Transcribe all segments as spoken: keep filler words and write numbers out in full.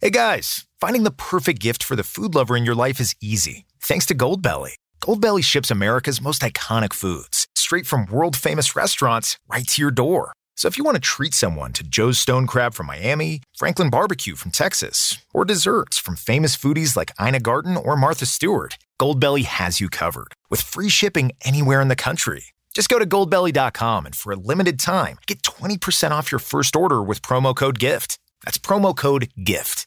Hey guys, finding the perfect gift for the food lover in your life is easy. Thanks to Goldbelly. Goldbelly ships America's most iconic foods straight from world-famous restaurants right to your door. So if you want to treat someone to Joe's Stone Crab from Miami, Franklin Barbecue from Texas, or desserts from famous foodies like Ina Garten or Martha Stewart, Goldbelly has you covered with free shipping anywhere in the country. Just go to goldbelly dot com and for a limited time, get twenty percent off your first order with promo code GIFT. That's promo code GIFT.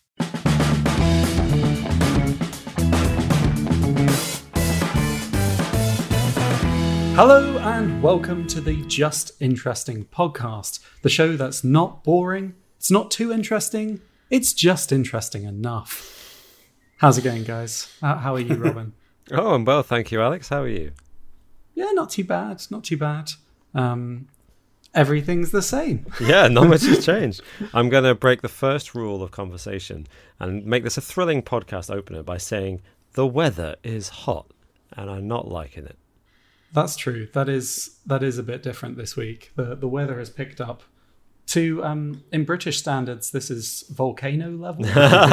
Hello and welcome to the Just Interesting podcast, the show that's not boring, it's not too interesting, it's just interesting enough. How's it going, guys? How, how are you, Robin? Oh, I'm well, thank you, Alex. How are you? Yeah, not too bad, not too bad. Um, everything's the same. Yeah, not much has changed. I'm going to break the first rule of conversation and make this a thrilling podcast opener by saying the weather is hot and I'm not liking it. That's true. That is that is a bit different this week. The the weather has picked up to, um, in British standards, this is volcano level.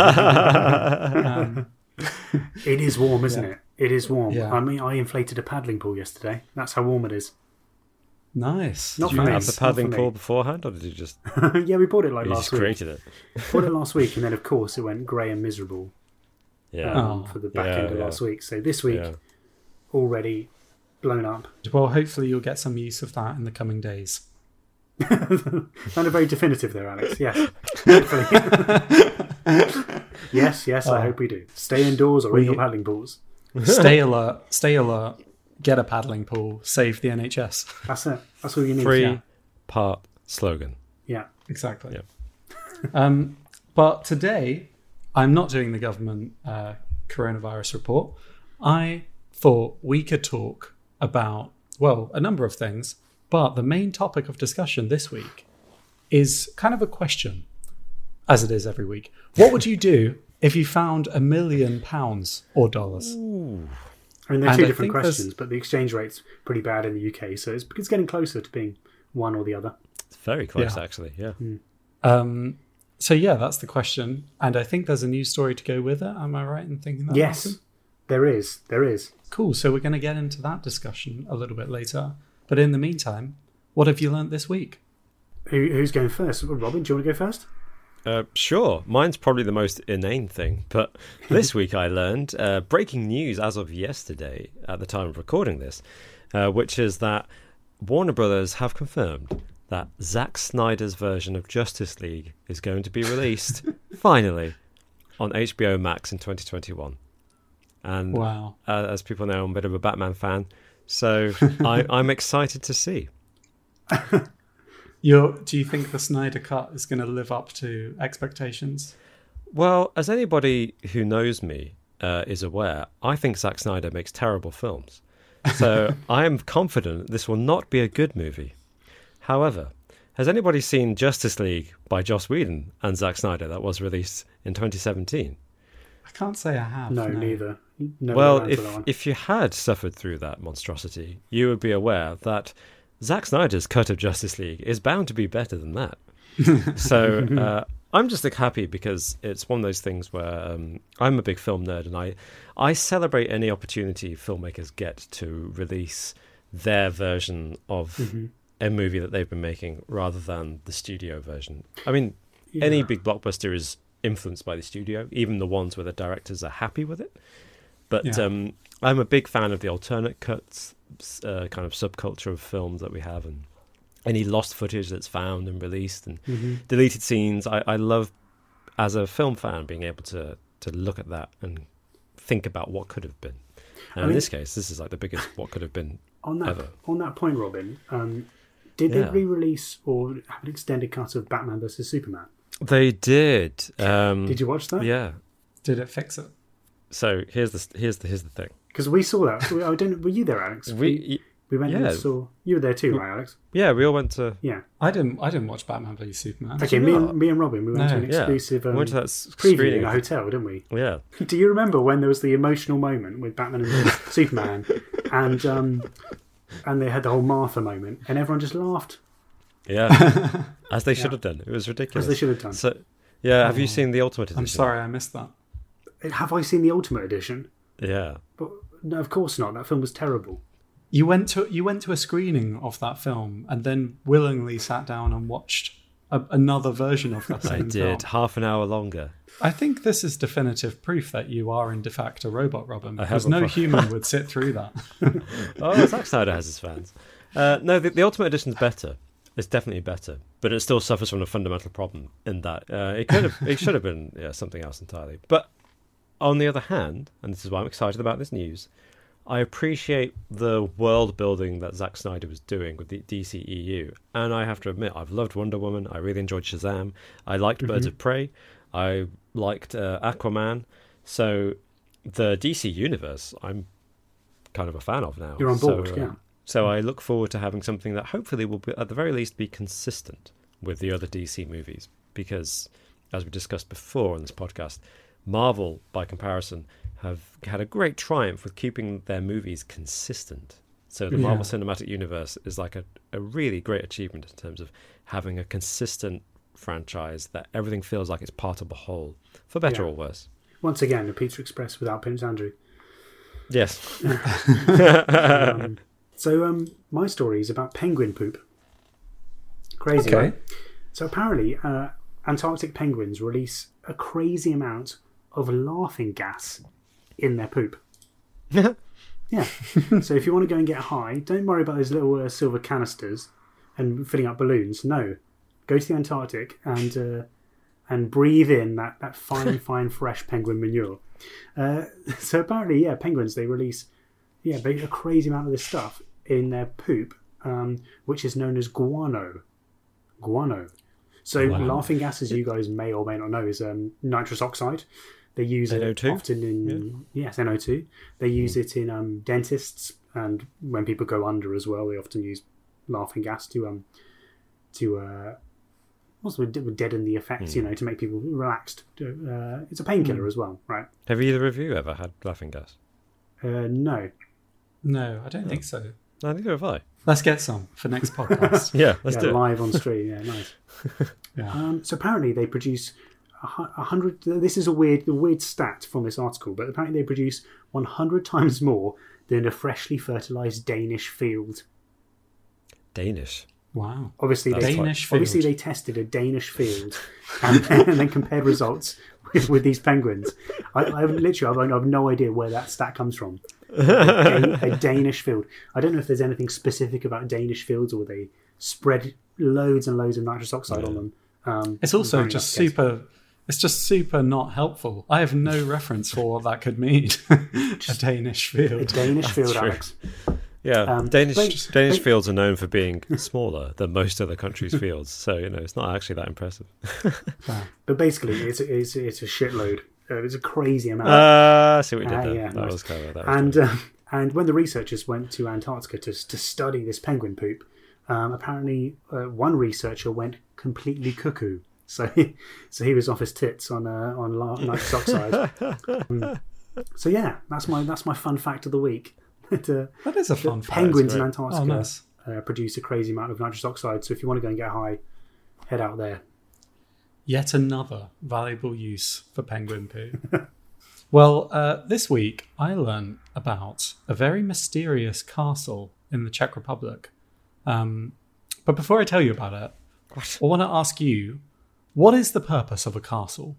um, it is warm, isn't yeah. it? It is warm. Yeah. I mean, I inflated a paddling pool yesterday. That's how warm it is. Nice. Not did for you me. have the paddling Not for me. pool beforehand, or did you just? Yeah, we bought it like you last just week. created it. Bought it last week, and then of course it went grey and miserable. Yeah. Um, Oh. for the back Yeah, end of yeah. last week. So this week, Yeah. already blown up. Well, hopefully you'll get some use of that in the coming days. Sounded very definitive there, Alex. Yes. Hopefully. yes, yes, I Oh. hope we do. Stay indoors or We- in your paddling pools. Stay alert. Stay alert. Get a paddling pool. Save the N H S. That's it. That's all you need. Three Yeah. part slogan. yeah. Exactly. Yeah. um, but today, I'm not doing the government uh, coronavirus report. I thought we could talk about, well, a number of things, but the main topic of discussion this week is kind of a question, as it is every week. What would you do if you found a million pounds or dollars? I mean, they're And two I different think there's- questions, but the exchange rate's pretty bad in the U K, so it's, it's getting closer to being one or the other. It's very close, Yeah. actually. Yeah. Um, so yeah, that's the question. And I think there's a news story to go with it. Am I right in thinking that? Yes, Martin? there is. There is. Cool. So we're going to get into that discussion a little bit later. But in the meantime, what have you learnt this week? Who, who's going first? Robin, do you want to go first? Uh, sure. Mine's probably the most inane thing, but this week I learned uh, breaking news as of yesterday at the time of recording this, uh, which is that Warner Brothers have confirmed that Zack Snyder's version of Justice League is going to be released, finally, on H B O Max in twenty twenty-one. And Wow. uh, as people know, I'm a bit of a Batman fan, so I, I'm excited to see. You're, do you think the Snyder Cut is going to live up to expectations? Well, as anybody who knows me uh, is aware, I think Zack Snyder makes terrible films. So I am confident this will not be a good movie. However, has anybody seen Justice League by Joss Whedon and Zack Snyder that was released in twenty seventeen? I can't say I have. No, neither. No well, around for that if one. if you had suffered through that monstrosity, you would be aware that Zack Snyder's cut of Justice League is bound to be better than that. So uh, I'm just like, happy because it's one of those things where um, I'm a big film nerd and I, I celebrate any opportunity filmmakers get to release their version of Mm-hmm. a movie that they've been making rather than the studio version. I mean, any Yeah. big blockbuster is influenced by the studio, even the ones where the directors are happy with it. But Yeah. um, I'm a big fan of the alternate cuts, uh, kind of subculture of films that we have, and any lost footage that's found and released, and Mm-hmm. deleted scenes. I, I love, as a film fan, being able to to look at that and think about what could have been. And I mean- in this case, this is like the biggest what could have been on that ever. on that point, Robin, um, did Yeah. they re-release or have an extended cut of Batman versus Superman? They did. Um, Did you watch that? Yeah. Did it fix it? So here's the here's the here's the thing. Because we saw that. We- I don't. Were you there, Alex? We we went yeah. and saw. You were there too, right, Alex? yeah we all went to Yeah. I didn't. I didn't watch Batman v Superman. Okay, you me not? and me and Robin, we went No. to an yeah exclusive we um, went to that s- preview screening. in a of- hotel, didn't we? Yeah. Do you remember when there was the emotional moment with Batman and Superman, and um, and they had the whole Martha moment, and everyone just laughed Yeah, as they should Yeah. have done. It was ridiculous. as they should have done. So Yeah, have Oh. you seen the Ultimate Edition? I'm sorry, I missed that. Have I seen the Ultimate Edition? Yeah. But no, of course not. That film was terrible. You went to you went to a screening of that film and then willingly sat down and watched a, another version of that I same did. film. Half an hour longer. I think this is definitive proof that you are in de facto robot, Robin, I because have a no pro- human would sit through that. Oh, Zack Snyder has his fans. Uh, no, the, the Ultimate Edition's better. It's definitely better, but it still suffers from a fundamental problem in that uh, it could have, it should have been yeah, something else entirely. But on the other hand, and this is why I'm excited about this news, I appreciate the world building that Zack Snyder was doing with the D C E U, and I have to admit, I've loved Wonder Woman. I really enjoyed Shazam. I liked Birds of Prey. I liked uh, Aquaman. So the D C universe, I'm kind of a fan of now. You're on board, so, yeah. um, So I look forward to having something that hopefully will, be, at the very least, be consistent with the other D C movies. Because, as we discussed before on this podcast, Marvel, by comparison, have had a great triumph with keeping their movies consistent. So the Yeah. Marvel Cinematic Universe is like a, a really great achievement in terms of having a consistent franchise that everything feels like it's part of the whole, for better Yeah. or worse. Once again, the Pizza Express without Prince Andrew. Yes. Um, so um, my story is about penguin poop. Crazy, Okay. right? So apparently, uh, Antarctic penguins release a crazy amount of laughing gas in their poop. Yeah. So if you want to go and get high, don't worry about those little uh, silver canisters and filling up balloons. No, go to the Antarctic and uh, and breathe in that, that fine, fine, fresh penguin manure. Uh, so apparently, yeah, penguins, they release yeah a crazy amount of this stuff in their poop, um, which is known as guano. Guano. So Wow. laughing gas, as you guys may or may not know, is um, nitrous oxide. They use N O it two? often in yes N O two. They use it in um, dentists, and when people go under as well, they often use laughing gas to um to uh also deaden the effects, you know, to make people relaxed. Uh, it's a painkiller as well, right? Have either of you ever had laughing gas? Uh, no, No, I don't think so. No, neither have I. Let's get some for next podcast. Yeah, let's yeah, do it. live on stream. Yeah, nice. Yeah. Um, so apparently they produce a hu- a hundred. This is a weird, a weird stat from this article, but apparently they produce one hundred times more than a freshly fertilized Danish field. Danish. Wow. Obviously, That's they, Danish field. obviously they tested a Danish field and, and then compared results with, with these penguins. I, I have literally, I have no idea where that stat comes from. A, Dan- a Danish field. I don't know if there's anything specific about Danish fields, or they spread loads and loads of nitrous oxide on them. Um, It's also apparently just that's the case. super. It's just super not helpful. I have no reference for what that could mean. A Danish A field. Danish field, true. Alex. Yeah, Um, Danish but- Danish but- fields are known for being smaller than most other countries' fields, so you know it's not actually that impressive. But basically, it's it's it's a shitload. Uh, it's a crazy amount. Ah, I see what you did Ah, there. yeah, that nice. was clever. That was And clever. um, and when the researchers went to Antarctica to to study this penguin poop, um, apparently uh, one researcher went completely cuckoo. So he, so he was off his tits on uh, on la- nitrous oxide. Um, so yeah, that's my that's my fun fact of the week. that, uh, That is a fun fact. penguins in great. Antarctica Oh, nice. uh, produce a crazy amount of nitrous oxide. So if you want to go and get high, head out there. Yet another valuable use for penguin poo. Well, uh, this week I learned about a very mysterious castle in the Czech Republic. Um, but before I tell you about it, I want to ask you, what is the purpose of a castle?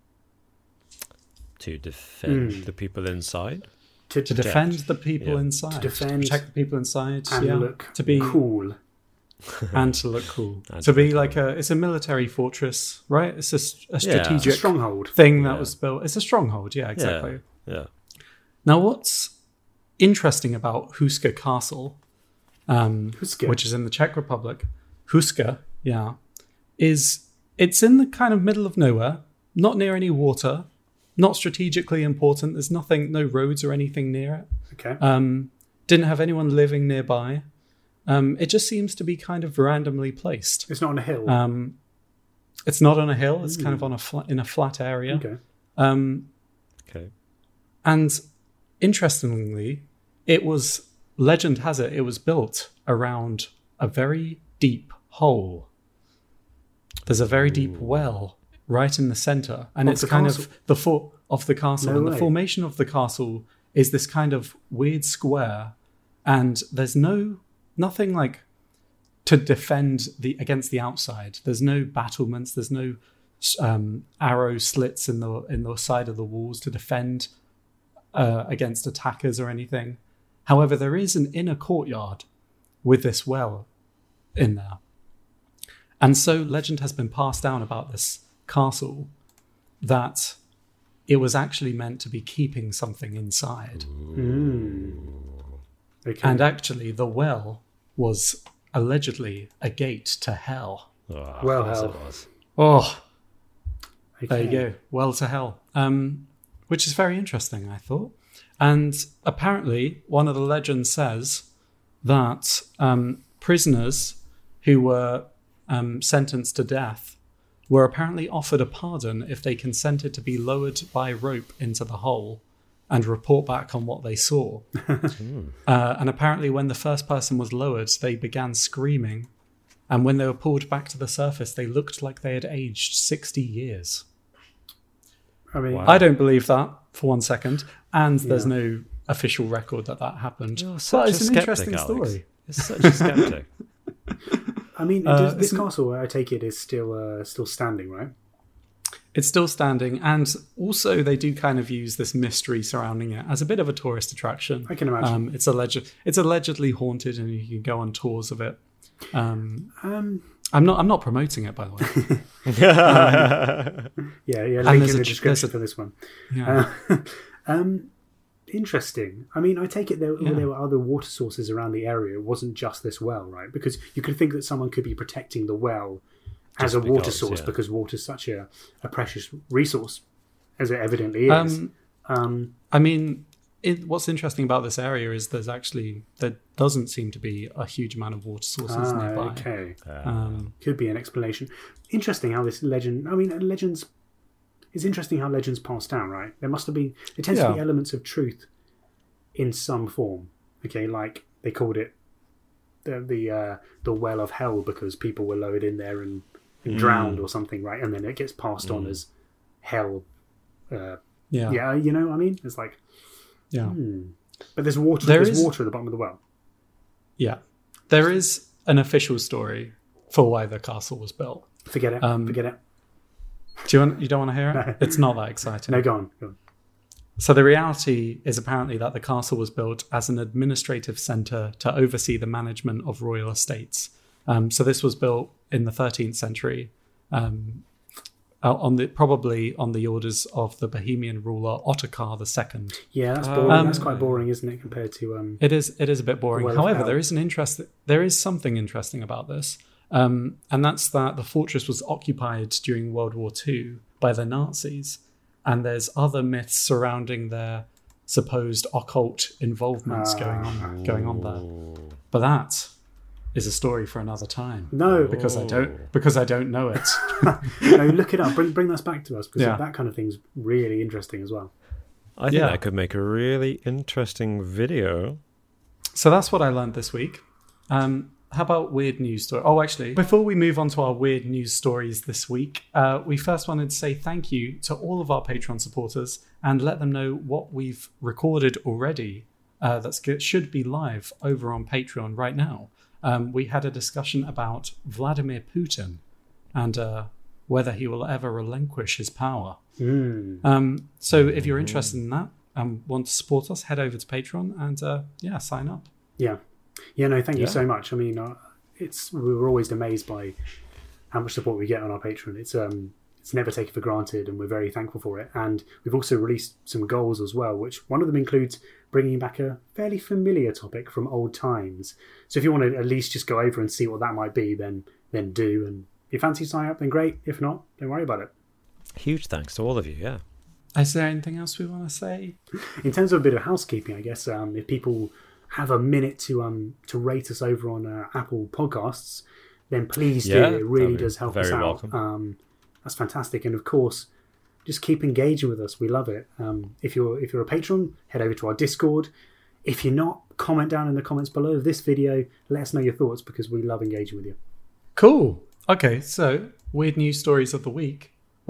To defend Hmm. the people inside. To, To defend the people Yeah. inside. To defend protect the people inside. and yeah. look to be cool. and to look cool. And to to be look like a, it's a military fortress, right? It's a, s- a Yeah. strategic It's a stronghold. thing that Yeah. was built. It's a stronghold, yeah, exactly. Yeah, yeah. Now, what's interesting about Huska Castle, um, Huska. which is in the Czech Republic, Huska, yeah, is it's in the kind of middle of nowhere, not near any water, not strategically important. There's nothing, no roads or anything near it. Okay. Um, didn't have anyone living nearby. Um, it just seems to be kind of randomly placed. It's not on a hill. Um, it's not on a hill. It's kind of on a flat, in a flat area. okay. Um, Okay. and interestingly, it was, legend has it, it was built around a very deep hole. There's a very deep well right in the center, and Of it's the kind castle? of the for of the castle. No and the way. formation of the castle is this kind of weird square, and there's no nothing like to defend the against the outside. There's no battlements. There's no um, arrow slits in the in the side of the walls to defend uh, against attackers or anything. However, there is an inner courtyard with this well in there. And so legend has been passed down about this castle that it was actually meant to be keeping something inside. Okay. And actually the well was allegedly a gate to hell. Oh, Well, of course hell. it was. Oh, Okay. there you go. Well to hell. Um, which is very interesting, I thought. And apparently one of the legends says that um, prisoners who were um, sentenced to death were apparently offered a pardon if they consented to be lowered by rope into the hole and report back on what they saw. uh, and apparently when the first person was lowered, they began screaming. And when they were pulled back to the surface, they looked like they had aged sixty years. I mean, Wow. I don't believe that for one second. And there's Yeah. no official record that that happened. You're But such it's a an skeptic, interesting Alex. story. You're such a skeptic. I mean, Uh, does, this isn't- castle, I take it, is still uh, still standing, right? It's still standing, and also they do kind of use this mystery surrounding it as a bit of a tourist attraction. I can imagine. Um, it's alleged, it's allegedly haunted, and you can go on tours of it. Um, Um, I'm not, I'm not promoting it, by the way. yeah, yeah. Link in there's the a- description there's a- for this one. Yeah. Uh, um, interesting. I mean, I take it there, Yeah. there were other water sources around the area. It wasn't just this well, right? Because you could think that someone could be protecting the well as Just a water because, source yeah. because water is such a, a precious resource, as it evidently is. Um, Um, I mean, it, what's interesting about this area is there's actually there doesn't seem to be a huge amount of water sources ah, nearby. okay. Um, Could be an explanation. Interesting how this legend. I mean, legends. It's interesting how legends pass down, right? There must have been. There tends to be Yeah. elements of truth in some form. Okay, like they called it the the uh, the well of hell because people were lowered in there and, and drowned or something, right? And then it gets passed on as hell. Uh, yeah, yeah, you know what I mean? It's like, yeah. hmm. But there's water. There there's is- water at the bottom of the well. Yeah. There is an official story for why the castle was built. Forget it. Um, Forget it. Do you want? You don't want to hear it? No. It's not that exciting. No, go on. Go on. So the reality is apparently that the castle was built as an administrative centre to oversee the management of royal estates. Um, so this was built in the thirteenth century, um, uh, on the probably on the orders of the Bohemian ruler Ottokar the Second. Yeah, that's boring. Um, that's quite boring, isn't it, compared to um. It is. It is a bit boring. Well, However, how- there is an interest. There is something interesting about this, um, and that's that the fortress was occupied during World War Two by the Nazis, and there's other myths surrounding their supposed occult involvements going on going on there. But that is a story for another time. No, because I don't because I don't know it. no, look it up. Bring bring that back to us because Yeah. that kind of thing's really interesting as well. I think Yeah. that could make a really interesting video. So that's what I learned this week. Um, how about weird news story? Oh, actually, before we move on to our weird news stories this week, uh, we first wanted to say thank you to all of our Patreon supporters and let them know what we've recorded already uh, that should be live over on Patreon right now. Um, we had a discussion about Vladimir Putin and uh, whether he will ever relinquish his power. Mm. Um, so if you're interested in that and want to support us, head over to Patreon and uh, yeah, sign up. Yeah, yeah. No, thank you Yeah. so much. I mean, uh, it's we were always amazed by how much support we get on our Patreon. It's um, it's never taken for granted, and we're very thankful for it. And we've also released some goals as well, which one of them includes bringing back a fairly familiar topic from old times. So if you want to at least just go over and see what that might be, then then do. And if you fancy sign up, then great. If not, don't worry about it. Huge thanks to all of you, yeah. Is there anything else we want to say? In terms of a bit of housekeeping, I guess um, if people have a minute to um to rate us over on uh, Apple Podcasts, then please do. Yeah, It really that'd be does help us very out. welcome. Um, that's fantastic, and of course, just keep engaging with us. We love it. Um, if you're if you're a patron, head over to our Discord. If you're not, comment down in the comments below of this video. Let us know your thoughts because we love engaging with you. Cool. Okay, so weird news stories of the week.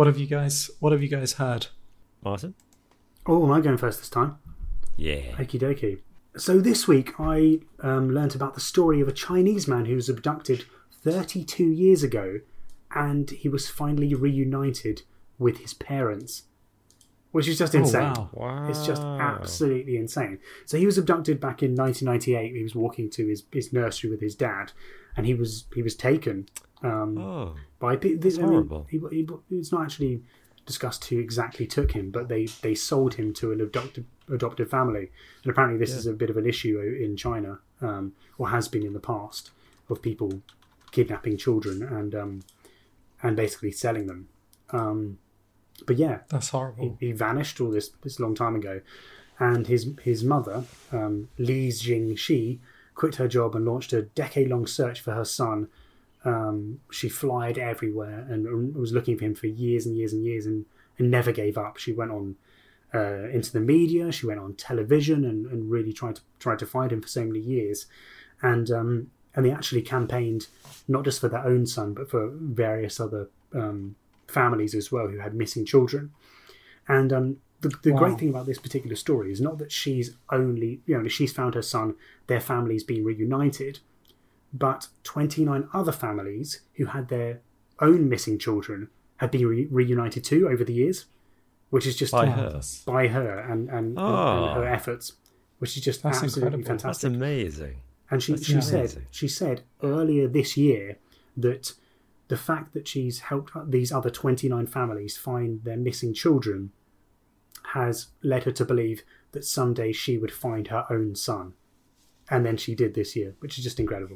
what have you guys what have you guys heard? Martin? Oh, am I going first this time? Yeah. Okie dokie. So this week I um, learnt about the story of a Chinese man who was abducted thirty-two years ago, and he was finally reunited with his parents, which is just insane. Oh, wow. Wow. It's just absolutely insane. So he was abducted back in nineteen ninety-eight. He was walking to his, his nursery with his dad, and he was he was taken um, Oh, by this. I mean, horrible. he, he, it's not actually discussed who exactly took him, but they, they sold him to an adoptive adoptive family, and apparently this Yeah. is a bit of an issue in China, um, or has been in the past, of people kidnapping children and um, and basically selling them. Um, but yeah, That's horrible. he, he vanished all this this long time ago, and his his mother, um, Li Jingxi, quit her job and launched a decade long search for her son. Um, she flied everywhere and was looking for him for years and years and years, and, and never gave up. She went on uh, into the media, she went on television, and, and really tried to tried to find him for so many years. And um, and they actually campaigned not just for their own son, but for various other um, families as well who had missing children. And um, the, the Wow. great thing about this particular story is not that she's only, you know, she's found her son, their family's been reunited, but twenty-nine other families who had their own missing children have been re- reunited too over the years, which is just By Wow, her. that's- by her and, and, Oh. and her efforts, which is just That's absolutely incredible. That's fantastic. amazing. And she, That's she said amazing. she said earlier this year that the fact that she's helped these other twenty-nine families find their missing children has led her to believe that someday she would find her own son. And then she did this year, which is just incredible.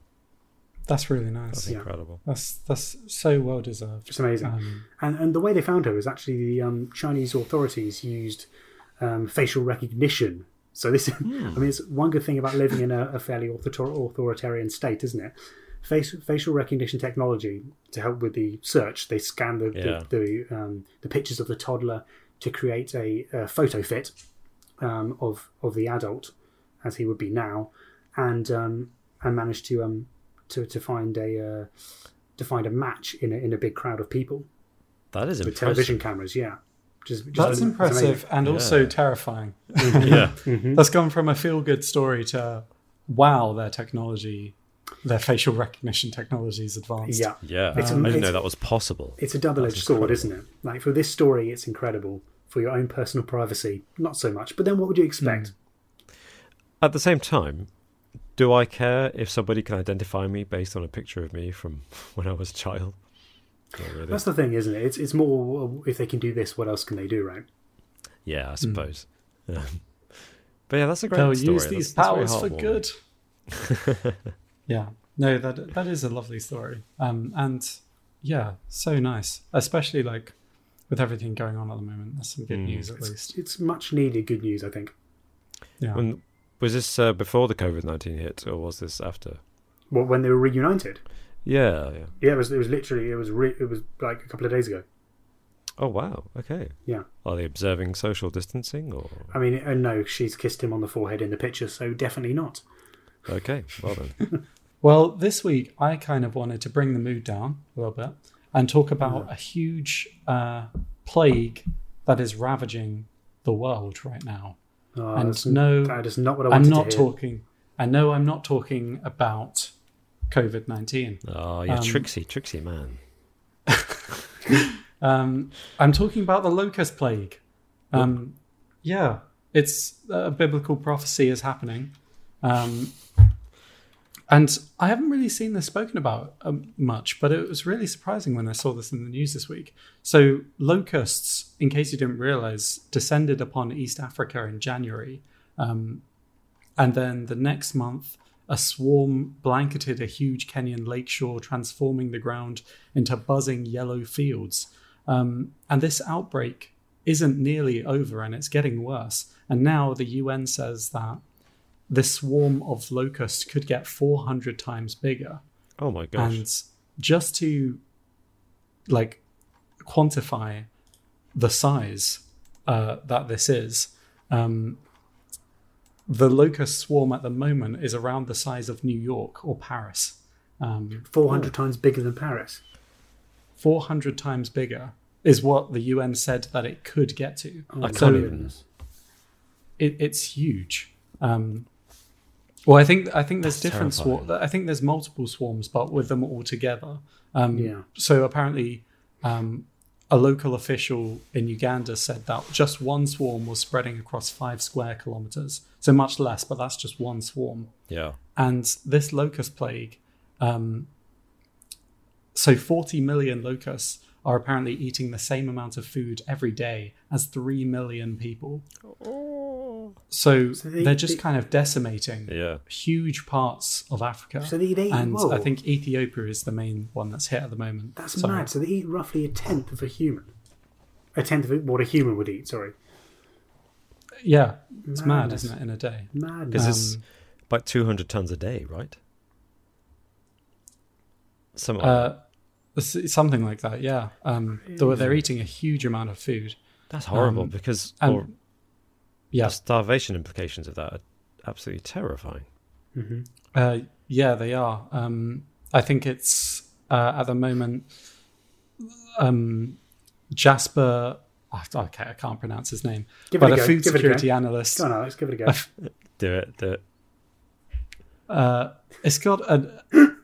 That's really nice. That's Yeah. incredible. That's that's so well deserved. It's amazing. Um, And and the way they found her was actually the um, Chinese authorities used um, facial recognition. So this, I mean, it's one good thing about living in a, a fairly author- authoritarian state, isn't it? Face, facial recognition technology to help with the search. They scan the Yeah. the the, um, the pictures of the toddler to create a, a photo fit um, of of the adult as he would be now, and um, and managed to um to, to find a uh, to find a match in a, in a big crowd of people That is with impressive. television cameras. Yeah, just, just that's it's impressive and also Yeah. terrifying. Yeah. That's gone from a feel-good story to wow, their technology, their facial recognition technology is advanced. Yeah, Yeah. It's I a- didn't it's- know that was possible. it's a double-edged That's sword, incredible. isn't it? Like for this story, it's incredible. For your own personal privacy, not so much. But then, what would you expect? At the same time, do I care if somebody can identify me based on a picture of me from when I was a child? Not really. That's the thing, isn't it? It's it's more well, if they can do this, what else can they do, right? Yeah, I suppose. Um, but yeah, that's a great They'll story. use these That's- that's powers very for good. Yeah, no, that that is a lovely story, um, and yeah, so nice, especially like with everything going on at the moment. That's some good Mm. news, at least. It's much needed good news, I think. Yeah, When, was this uh, before the COVID nineteen hit, or was this after? Well, when they were reunited, Yeah, yeah. yeah, it was it was literally it was re- it was like a couple of days ago. Oh, wow. Okay. Yeah, Are they observing social distancing, or? I mean, and no, she's kissed him on the forehead in the picture, so definitely not. Okay, well then. Well, this week I kind of wanted to bring the mood down a little bit and talk about a huge uh, plague that is ravaging the world right now. Oh, And that's- no, that is not what I I'm wanted not to hear. talking. I know I'm not talking about COVID nineteen. Oh, you're Um, tricksy, tricksy man. Um, I'm talking about the locust plague. Um, yeah, it's a biblical prophecy is happening. Um, and I haven't really seen this spoken about um, much, but it was really surprising when I saw this in the news this week. So locusts, in case you didn't realize, descended upon East Africa in January. Um, and then the next month, a swarm blanketed a huge Kenyan lakeshore, transforming the ground into buzzing yellow fields. Um, and this outbreak isn't nearly over, and it's getting worse. And now the U N says that this swarm of locusts could get four hundred times bigger. Oh my gosh. And just to like quantify the size uh, that this is, um, the locust swarm at the moment is around the size of New York or Paris. Um, four hundred times bigger than Paris. four hundred times bigger. is what the U N said that it could get to. Oh, I So can't even. it, it's huge. Um, well, I think I think there's That's different terrifying. swarms. I think there's multiple swarms, but with them all together. Um, Yeah. So apparently, um, a local official in Uganda said that just one swarm was spreading across five square kilometers. So much less, but that's just one swarm. Yeah. And this locust plague, um, so forty million locusts are apparently eating the same amount of food every day as three million people. So, So they- they, are just they- kind of decimating Yeah. huge parts of Africa. So they eat eight- and whoa. I think Ethiopia is the main one that's hit at the moment. That's So- mad. So they eat roughly a tenth of a human. A tenth of what a human would eat, sorry. Yeah, it's mad, Madness. isn't it, in a day? Madness. Because it's Um, about two hundred tons a day, right? Something like Uh, that. s- something like that, yeah. Um, though they're eating a huge amount of food. That's horrible um, because and- or Yeah, the starvation implications of that are absolutely terrifying. Mm-hmm. uh, yeah, they are. Um, I think it's uh, at the moment um, Jasper. oh, okay, I can't pronounce his name, Give it but a a go, food give it a go. security analyst. Go on, Alex, give it a go. Do it, do it. Uh, it's got a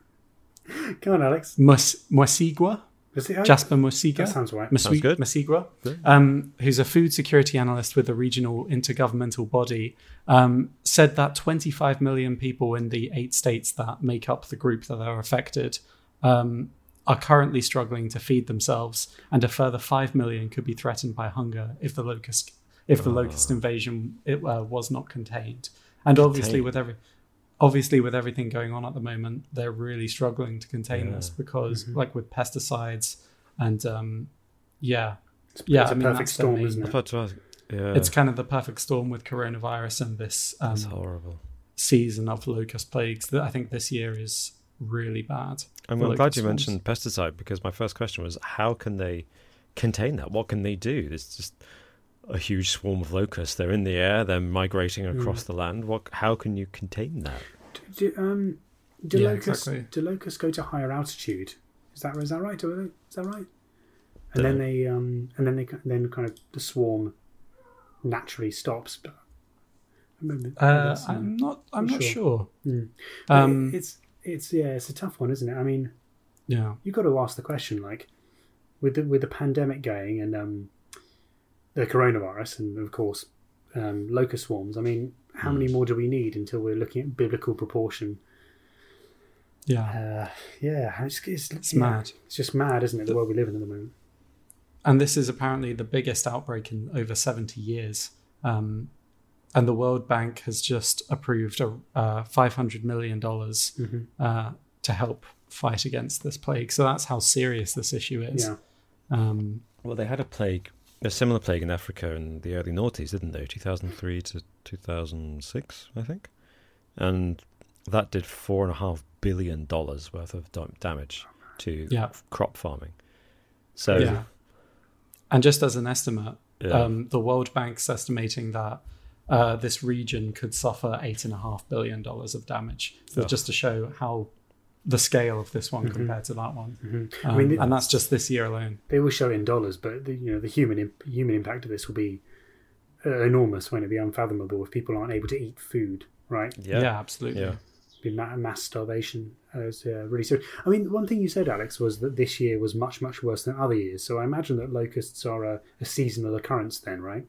Go on, Alex. Mus- Mwesigwa, Is it, Jasper Mwesigwa. That sounds right. Maswi- Sounds good. Mwesigwa, Good. um, who's a food security analyst with the regional intergovernmental body, um, said that twenty-five million people in the eight states that make up the group that are affected um, are currently struggling to feed themselves, and a further five million could be threatened by hunger if the locust if the locust invasion it, uh, was not contained. And obviously, Contained. with every obviously with everything going on at the moment, they're really struggling to contain Yeah. this because, Mm-hmm. like with pesticides and um, yeah, It's, yeah, it's I a mean, perfect that's the storm, main- isn't I it? thought to ask. Yeah, it's kind of the perfect storm with coronavirus and this um, that's horrible. season of locust plagues that I think this year is really bad. I'm for glad locust you swarms. mentioned pesticide because my first question was how can they contain that? What can they do? There's just a huge swarm of locusts. They're in the air. They're migrating across Mm. the land. What? How can you contain that? Do, do, um, do, Yeah, locusts, exactly. do locusts go to higher altitude? Is that is that right? Do they, is that right? And Dunno. then they um, and then they then kind of the swarm naturally stops. But I remember, Uh, that's, um, I'm not. I'm not not sure. sure. Mm. Um, But it's it's yeah, it's a tough one, isn't it? I mean, yeah. you've got to ask the question, like with the with the pandemic going and um, the coronavirus, and of course um, locust swarms. I mean, how many more do we need until we're looking at biblical proportion? Yeah. Uh, yeah, it's it's, It's yeah, mad. It's just mad, isn't it? The world we live in at the moment. And this is apparently the biggest outbreak in over seventy years. Um, and the World Bank has just approved a uh, five hundred million dollars Mm-hmm. uh, to help fight against this plague. So that's how serious this issue is. Yeah, Um, Well, they had a plague, a similar plague in Africa in the early noughties, didn't they? two thousand three to two thousand six, I think. And that did four and a half billion dollars worth of dam- damage to Yeah. crop farming. So, yeah. And just as an estimate, yeah. um, the World Bank's estimating that uh, this region could suffer eight and a half billion dollars of damage. So Oh. just to show how the scale of this one Mhm. compared to that one, mm-hmm. um, I mean, it- and that's just this year alone. they will show it in dollars, but the, you know the human imp- human impact of this will be uh, enormous. When it be unfathomable if people aren't able to eat food, right? Yeah, yeah. absolutely. Yeah. Be ma- mass starvation. Uh, it's uh, really serious. I mean, one thing you said, Alex, was that this year was much much worse than other years. So I imagine that locusts are a, a seasonal occurrence, then, right?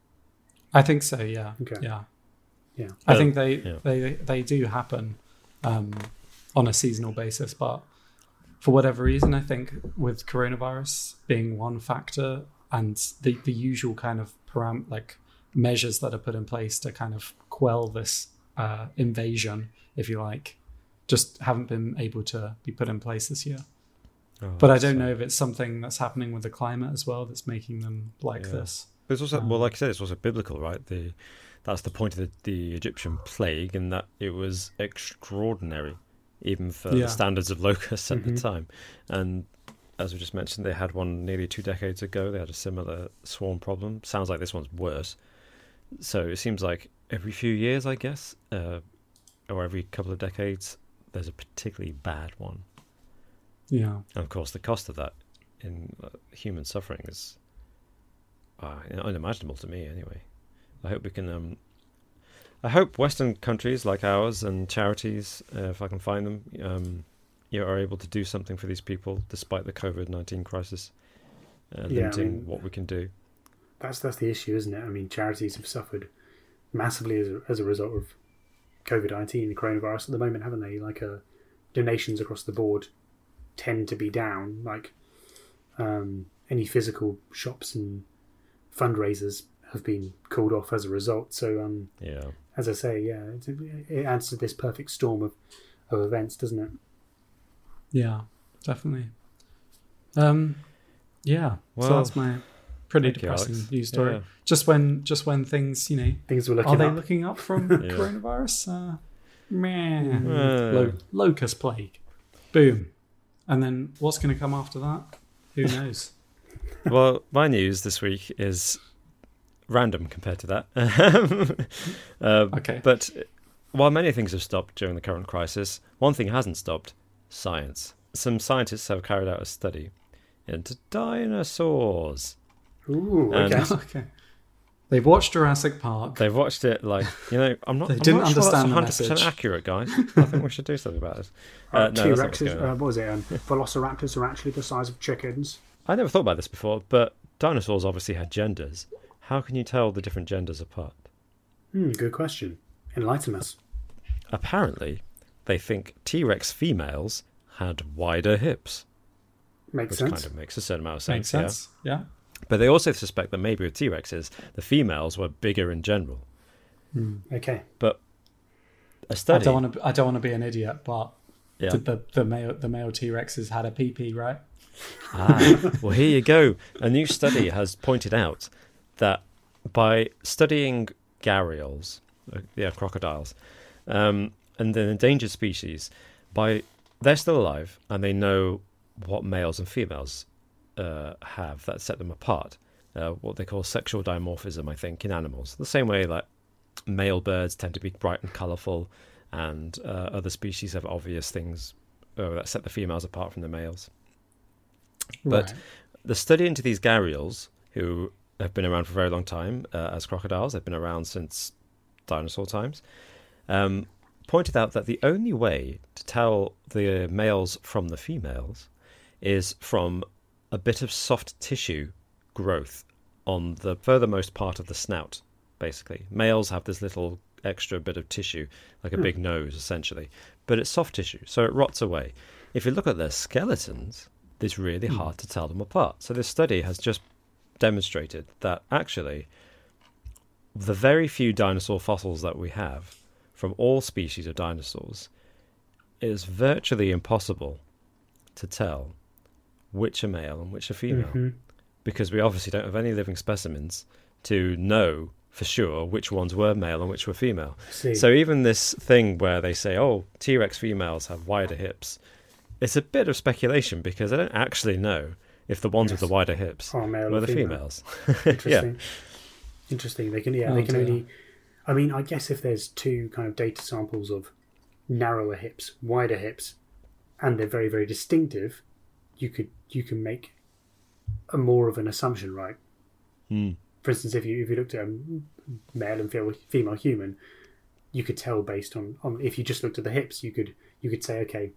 I think so. Yeah. Okay. Yeah. Yeah. I Uh, think they, yeah. they they do happen um, on a seasonal basis, but for whatever reason, I think with coronavirus being one factor and the, the usual kind of param like measures that are put in place to kind of quell this uh, invasion, if you like, just haven't been able to be put in place this year. Oh, But I that's don't sad. know if it's something that's happening with the climate as well that's making them like Yeah. this. It's also Um, well, like I said, it's also biblical, right? The that's the point of the, the Egyptian plague, in that it was extraordinary, even for Yeah. the standards of locusts at Mhm. the time. And as we just mentioned, they had one nearly two decades ago. They had a similar swarm problem. Sounds like this one's worse. So it seems like every few years, I guess, uh, or every couple of decades, there's a particularly bad one. Yeah. And of course, the cost of that in uh, human suffering is uh, unimaginable to me. Anyway, I hope we can. Um, I hope Western countries like ours and charities, uh, if I can find them, um, you know, are able to do something for these people despite the COVID nineteen crisis, uh, Yeah, limiting I mean, what we can do. That's that's the issue, isn't it? I mean, charities have suffered massively as a, as a result of COVID nineteen, the coronavirus at the moment, haven't they? Like, uh, donations across the board tend to be down. Like, um, any physical shops and fundraisers have been called off as a result. So, um, Yeah. as I say, yeah, it, it adds to this perfect storm of, of events, doesn't it? Yeah, definitely. Um, yeah. So Well, that's my pretty thank you, depressing Alex. news story. Yeah. Just when, just when things, you know, Things were looking are they up. looking up from Yeah. coronavirus? Uh, meh. Uh. Lo- locust plague. Boom. And then what's going to come after that? Who knows? Well, my news this week is random compared to that. uh, Okay. But while many things have stopped during the current crisis, one thing hasn't stopped: science. Some scientists have carried out a study into dinosaurs. Ooh, And- okay. Okay. They've watched Jurassic Park. They've watched it like, you know, I'm not, They I'm didn't not sure that's understand the one hundred percent message. accurate, guys. I think we should do something about this. Uh, Uh, no, that's not what's T-Rexes, going on. uh, what was it? Um, Velociraptors are actually the size of chickens. I never thought about this before, but dinosaurs obviously had genders. How can you tell the different genders apart? Hmm, good question. Enlighten us. Apparently, they think T-Rex females had wider hips, Makes which sense. kind of makes a certain amount of sense. Makes sense. Yeah. Yeah? But they also suspect that maybe with T-Rexes, the females were bigger in general. Okay. But a I study... don't want to. I don't want to be an idiot, but Yeah. the, the the male the male T Rexes had a P P, right? Ah, well, here you go. A new study has pointed out that by studying gharials, uh, yeah, crocodiles, um, and the endangered species, by they're still alive and they know what males and females uh, have that set them apart. Uh, what they call sexual dimorphism, I think, in animals. The same way like male birds tend to be bright and colourful, and uh, other species have obvious things uh, that set the females apart from the males. But Right. the study into these gharials, who have been around for a very long time uh, as crocodiles, they've been around since dinosaur times, um, pointed out that the only way to tell the males from the females is from a bit of soft tissue growth on the furthermost part of the snout, basically. Males have this little extra bit of tissue, like a big nose, essentially. But it's soft tissue, so it rots away. If you look at their skeletons, it's really hard to tell them apart. So this study has just demonstrated that actually the very few dinosaur fossils that we have from all species of dinosaurs, it is virtually impossible to tell which are male and which are female, Mhm. because we obviously don't have any living specimens to know for sure which ones were male and which were female. See. So even this thing where they say, oh, T-Rex females have wider hips, it's a bit of speculation because I don't actually know if the ones with Yes. the wider hips Are male were or the female. females. Interesting. Interesting. They can, yeah, Oh, they can dear. only. I mean, I guess if there's two kind of data samples of narrower hips, wider hips, and they're very, very distinctive, you could you can make a more of an assumption, right? Hmm. For instance, if you if you looked at a male and female, female human, you could tell based on, on if you just looked at the hips, you could you could say, okay,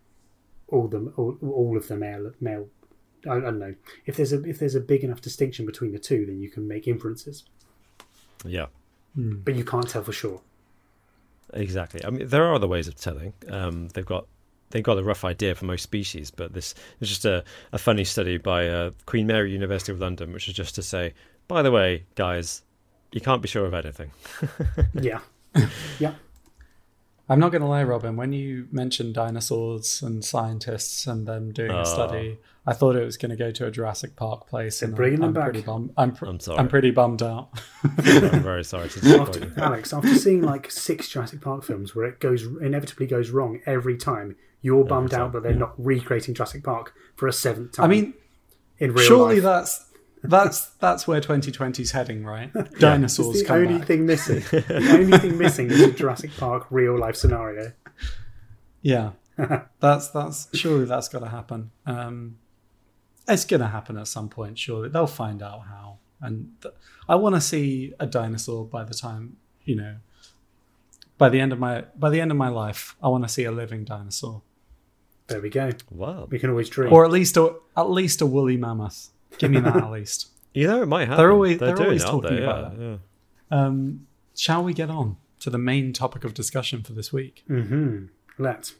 all the all, all of the male male. I, I don't know if there's a if there's a big enough distinction between the two, then you can make inferences, Yeah, but you can't tell for sure. exactly. I mean, there are other ways of telling. Um, they've got they've got a rough idea for most species, but this is just a, a funny study by uh, Queen Mary University of London, which is just to say, by the way, guys, you can't be sure of anything. Yeah, yeah. I'm not going to lie, Robin. When you mentioned dinosaurs and scientists and them doing Oh. a study, I thought it was going to go to a Jurassic Park place. They're And bringing I'm, them I'm back. pretty bummed. I'm, pr- I'm sorry. I'm pretty bummed out. I'm very sorry to disappoint After, you. Alex, after seeing like six Jurassic Park films where it goes inevitably goes wrong every time, you're bummed time, out that they're not recreating Jurassic Park for a seventh time. I mean, in real surely life. that's that's that's where twenty twenty's heading, right? It's Dinosaurs the come only back. thing missing. The only thing missing is a Jurassic Park real life scenario. Yeah, that's that's surely that's got to happen. Um, It's going to happen at some point, surely. They'll find out how. And th- I want to see a dinosaur by the time, you know, by the end of my by the end of my life, I want to see a living dinosaur. There we go. Wow. We can always dream. Or at least a at least a woolly mammoth. Give me that at least. You know, it might happen. They're always they're, they're doing always it, aren't talking they? about yeah, that. yeah. Um, shall we get on to the main topic of discussion for this week? Mm-hmm. Let's.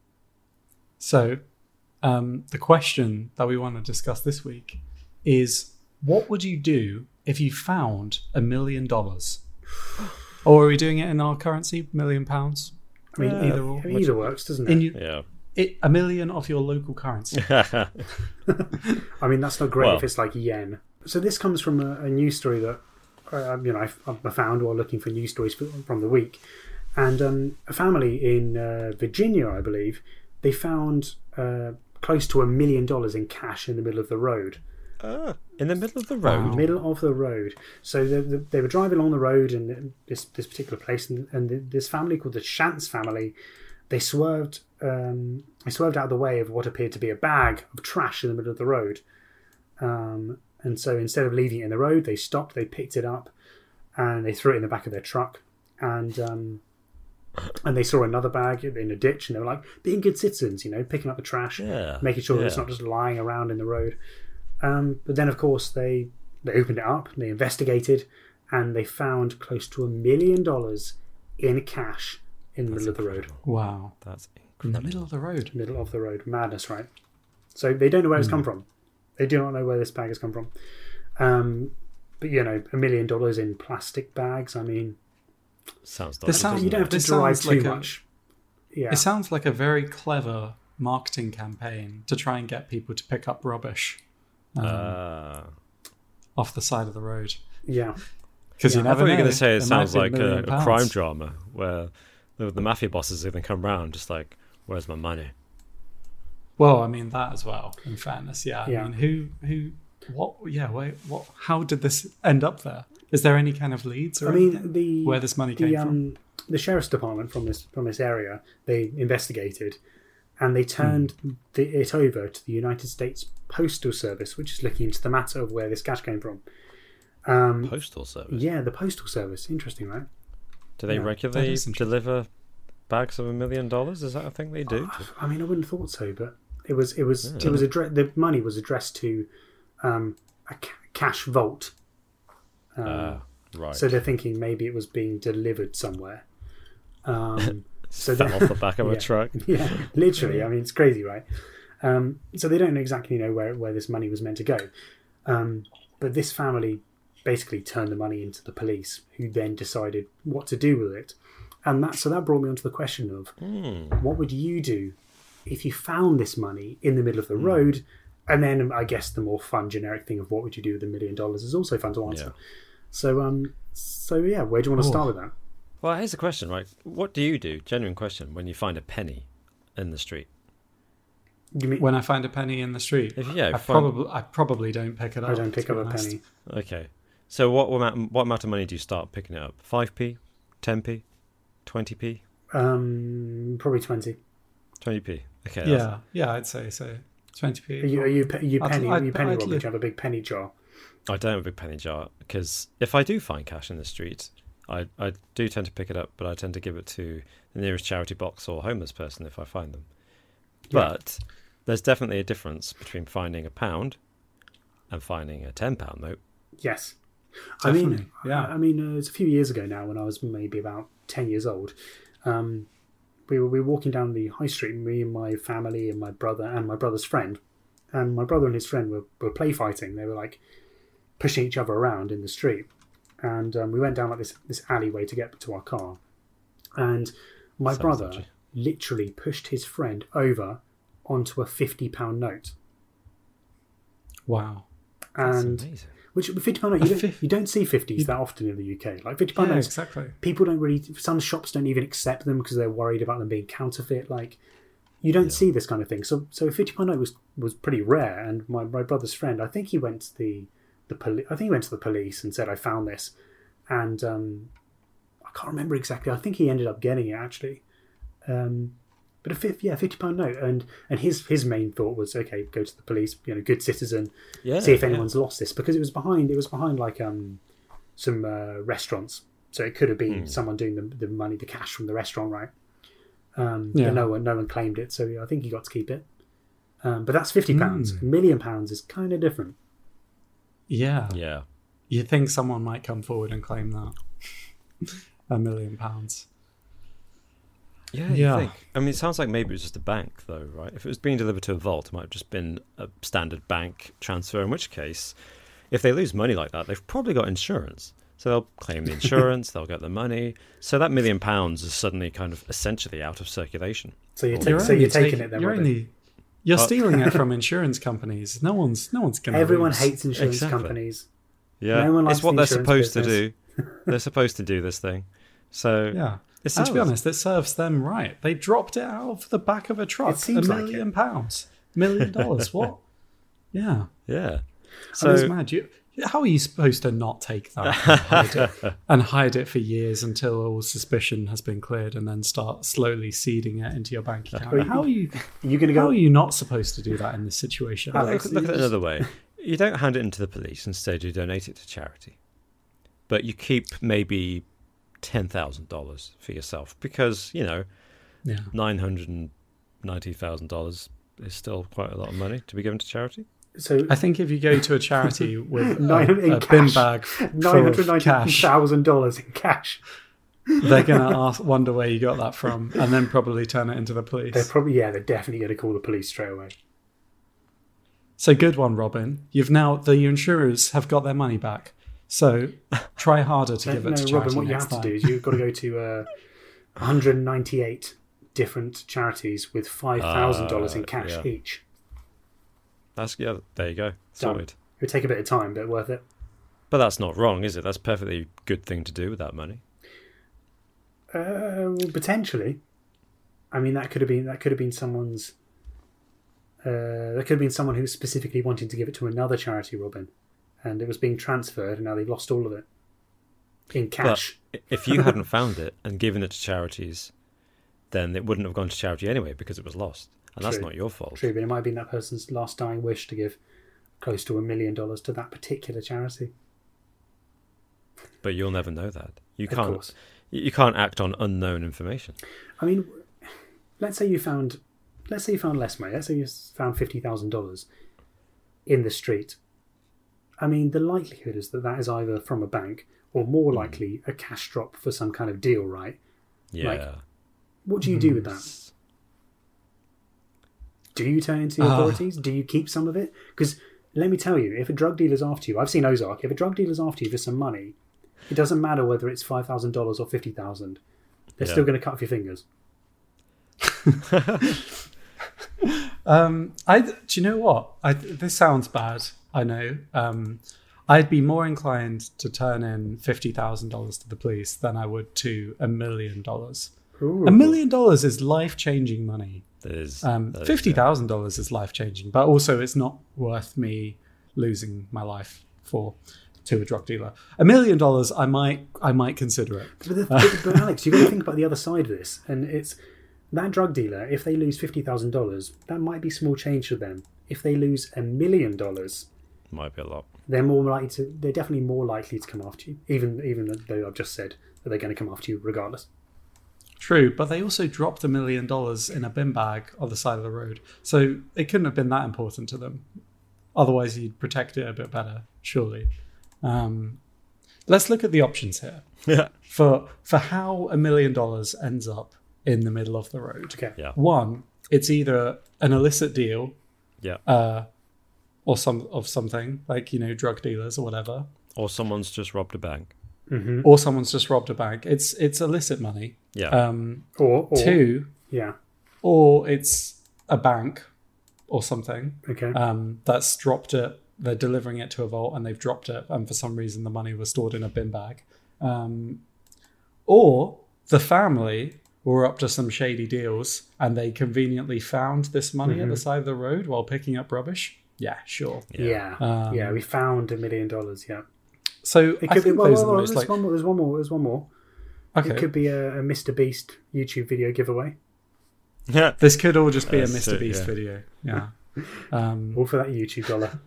So, um, the question that we want to discuss this week is: what would you do if you found a million dollars? Or are we doing it in our currency, million pounds? I mean, Uh, either, or. either works, doesn't it? In you, Yeah. it, a million of your local currency. I mean, that's not great Well. if it's like yen. So this comes from a, a news story that uh, you know I, I found while looking for news stories from the week, and um, a family in uh, Virginia, I believe, they found uh, close to a million dollars in cash in the middle of the road. Ah, in the middle of the road. Wow. Middle of the road. So they, they, they were driving along the road in this this particular place, and, and this family called the Shantz family, they swerved um, they swerved out of the way of what appeared to be a bag of trash in the middle of the road. Um, and so instead of leaving it in the road, they stopped, they picked it up, and they threw it in the back of their truck. And um, and they saw another bag in a ditch, and they were like, being good citizens, you know, picking up the trash, Yeah, making sure that yeah. it's not just lying around in the road. Um, but then, of course, they they opened it up, they investigated, and they found close to a million dollars in cash in the middle of the road. Wow. That's In the incredible. middle of the road. Middle of the road. Madness, right? So they don't know where it's come from. They do not know where this bag has come from. Um, but, you know, a million dollars in plastic bags, I mean, Sounds This dodgy, sounds- doesn't you don't have it? to This derive sounds too like a- much. Yeah. It sounds like a very clever marketing campaign to try and get people to pick up rubbish um, Ah. off the side of the road. Yeah. Because Yeah, you I never thought you were know. going to say it There sounds might be like a, million a pounds. crime drama where the, the mafia bosses are going to come round just like, where's my money? Well, I mean that as well. In fairness, yeah. I Yeah. mean, who, who, what? Yeah. Wait. What? How did this end up there? Is there any kind of leads or I mean, anything the where this money the, came um, from? the sheriff's department from this from this area, they investigated, and they turned Hmm. the, it over to the United States Postal Service, which is looking into the matter of where this cash came from. Um, Postal service. yeah, the Postal Service. Interesting, right? Do they Yeah, regularly that is interesting. deliver bags of a million dollars? Is that a thing they do? I mean, I wouldn't have thought so, but it was it was Yeah. it was addre- the money was addressed to um, a ca- cash vault. Um, Ah, right. So they're thinking maybe it was being delivered somewhere. Um, so Fell they- off the back of a yeah. truck. Yeah, literally. I mean, it's crazy, right? Um, so they don't exactly know where, where this money was meant to go. Um, but this family basically turned the money into the police, who then decided what to do with it. And that so that brought me onto the question of Hmm. what would you do if you found this money in the middle of the road? And then I guess the more fun generic thing of what would you do with a million dollars is also fun to answer. Yeah. So um, so yeah, where do you want to Oh. start with that? Well, here's a question, right? What do you do, genuine question, when you find a penny in the street? You mean When I find a penny in the street, If yeah, I find- probably I probably don't pick it up. I don't pick to up be a honest. penny? Okay. So what amount, what amount of money do you start picking it up? five p? ten p? twenty p? Um, probably twenty. twenty p? Okay. that's- Yeah, yeah, I'd say so. Twenty p. Are you are you, pe- are you I'd- penny? I'd- are you penny I'd robbing? li- Do you have a big penny jar? I don't have a big penny jar because if I do find cash in the street, I, I do tend to pick it up, but I tend to give it to the nearest charity box or homeless person if I find them. Yeah. But there's definitely a difference between finding a pound and finding a ten pound note. Yes. I mean, Definitely, yeah. I, I mean, uh, it's a few years ago now when I was maybe about ten years old. Um, we were we were walking down the high street, me and my family and my brother and my brother's friend, and my brother and his friend were were play fighting. They were like pushing each other around in the street, and um, we went down like this this alleyway to get to our car, and my Sounds brother dodgy. literally pushed his friend over onto a fifty pound note, Wow. That's and. amazing. Which fifty pound note, you A don't, fif- you don't see fifties that often in the U K. Like fifty pound Yeah, notes, exactly. people don't really. Some shops don't even accept them because they're worried about them being counterfeit. Like you don't see this kind of thing. So, so a fifty pound note was, was pretty rare. And my, my brother's friend, I think he went to the the poli- I think he went to the police and said I found this, and um, I can't remember exactly. I think he ended up getting it actually. Um, But a fifth, yeah, fifty pound note, and and his his main thought was, okay, go to the police, you know, good citizen, Yeah, see if yeah. anyone's lost this, because it was behind it was behind like um some uh, restaurants, so it could have been Hmm. someone doing the the money, the cash from the restaurant, right? Um, Yeah. but no one no one claimed it, so yeah, I think he got to keep it. Um, but that's fifty pounds. Mm. A million pounds is kind of different. Yeah. Yeah. You think someone might come forward and claim that? A million pounds. Yeah, you Yeah. think. I mean, it sounds like maybe it was just a bank, though, right? If it was being delivered to a vault, it might have just been a standard bank transfer, in which case, if they lose money like that, they've probably got insurance. So they'll claim the insurance, they'll get the money. So that million pounds is suddenly kind of essentially out of circulation. So you're, Or- take, You're so only you're taking taking- it then, You're Robin. only you're Oh. stealing it from insurance companies. No one's no one's gonna. Everyone lose. hates insurance Exactly. companies. Yeah, No one likes it's what the they're insurance supposed to do. They're supposed to do this thing. So Yeah. it's And to be ours. honest, it serves them right. They dropped it out of the back of a truck. It seems a like million pounds, million dollars. What? Yeah. Yeah. So it's So mad. You, how are you supposed to not take that and hide, it, and hide it for years until all suspicion has been cleared, and then start slowly seeding it into your bank account? Well, How are you? You're going to How go. are you not supposed to do that in this situation? Alex, look, look at it you- another way. You don't hand it into the police. Instead, you donate it to charity. But you keep maybe ten thousand dollars for yourself because, you know, Yeah. nine hundred ninety thousand dollars is still quite a lot of money to be given to charity. So I think if you go to a charity with Nine- a, in a bin cash. bag nine full hundred of ninety cash, thousand dollars in cash. they're gonna ask, wonder where you got that from, and then probably turn it into the police. They're probably yeah, they're definitely going to call the police straight away. So good one, Robin. You've now the insurers have got their money back. So try harder to No, give it no, to charity Robin, what you next have to time. do is you've got to go to uh, one hundred ninety-eight different charities with five thousand dollars in Uh, cash yeah. each. That's yeah. There you go. Sorted. It would take a bit of time, but worth it. But that's not wrong, is it? That's a perfectly good thing to do with that money. Uh, well, potentially. I mean, that could have been that could have been someone's. Uh, that could have been someone who was specifically wanting to give it to another charity, Robin, and it was being transferred, and now they've lost all of it in cash. But if you hadn't found it and given it to charities, then it wouldn't have gone to charity anyway because it was lost, and that's True. not your fault. True, but it might have been that person's last dying wish to give close to a million dollars to that particular charity. But you'll never know that. You Of can't. course. You can't act on unknown information. I mean, let's say you found, let's say you found less money. Let's say you found fifty thousand dollars in the street. I mean, the likelihood is that that is either from a bank or more likely a cash drop for some kind of deal, right? Yeah. Like, what do you do with that? Do you turn into the Ah. authorities? Do you keep some of it? Because let me tell you, if a drug dealer's after you, I've seen Ozark. If a drug dealer's after you for some money, it doesn't matter whether it's five thousand dollars or fifty thousand. They're Yeah. still going to cut off your fingers. Um, I do you know what? I this sounds bad. I know. Um, I'd be more inclined to turn in fifty thousand dollars to the police than I would to a million dollars. Ooh. A million dollars is life changing money. That is. Um, that is, Fifty thousand dollars is life changing, but also it's not worth me losing my life for to a drug dealer. A million dollars, I might, I might consider it. But, the, but, but Alex, you've got to think about the other side of this, and it's that drug dealer. If they lose fifty thousand dollars, that might be small change to them. If they lose a million dollars, Might be a lot. they're more likely to. They're definitely more likely to come after you, even even though I've just said that they're going to come after you regardless. True, but they also dropped a million dollars in a bin bag on the side of the road, so it couldn't have been that important to them. Otherwise, you'd protect it a bit better, surely. Um, let's look at the options here Yeah. for for how a million dollars ends up in the middle of the road. Okay. Yeah. One, it's either an illicit deal Yeah. uh, or some of something like you know drug dealers or whatever, Or someone's just robbed a bank. or someone's just robbed a bank. It's it's illicit money. Yeah. Um, Or, or two, yeah. or it's a bank or something Okay. um, that's dropped it. They're delivering it to a vault and they've dropped it, and for some reason the money was stored in a bin bag. Um, or the family were up to some shady deals and they conveniently found this money at the side of the road while picking up rubbish. Yeah, sure. yeah. Um, yeah. We found a million dollars. Yeah. So It I could be. think Well, those well, are the well, most there's like. one more. There's one more. There's one more. Okay. It could be a, a Mister Beast YouTube video giveaway. Yeah. This could all just be That's a Mister it, Beast yeah. video. Yeah. Um, All for that YouTube dollar.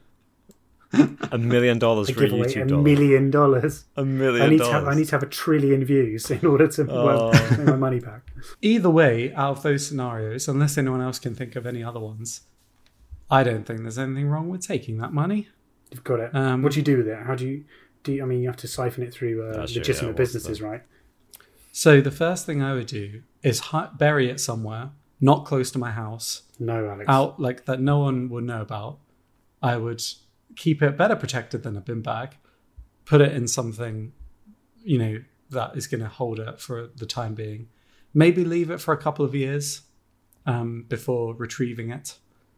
A million dollars I for a give away a YouTube dollar. million dollars. A I million need to have I dollars. need to have a trillion views in order to Oh. well, make my money back. either way, out of those scenarios, unless anyone else can think of any other ones, I don't think there's anything wrong with taking that money. You've got it. Um, what do you do with it? How do you do? You, I mean, you have to siphon it through uh, That's true, legitimate yeah, what's businesses, the- right? So the first thing I would do is hi- bury it somewhere, not close to my house, No, Alex. out like that no one would know about. I would keep it better protected than a bin bag, put it in something, you know, that is going to hold it for the time being. Maybe leave it for a couple of years um, before retrieving it.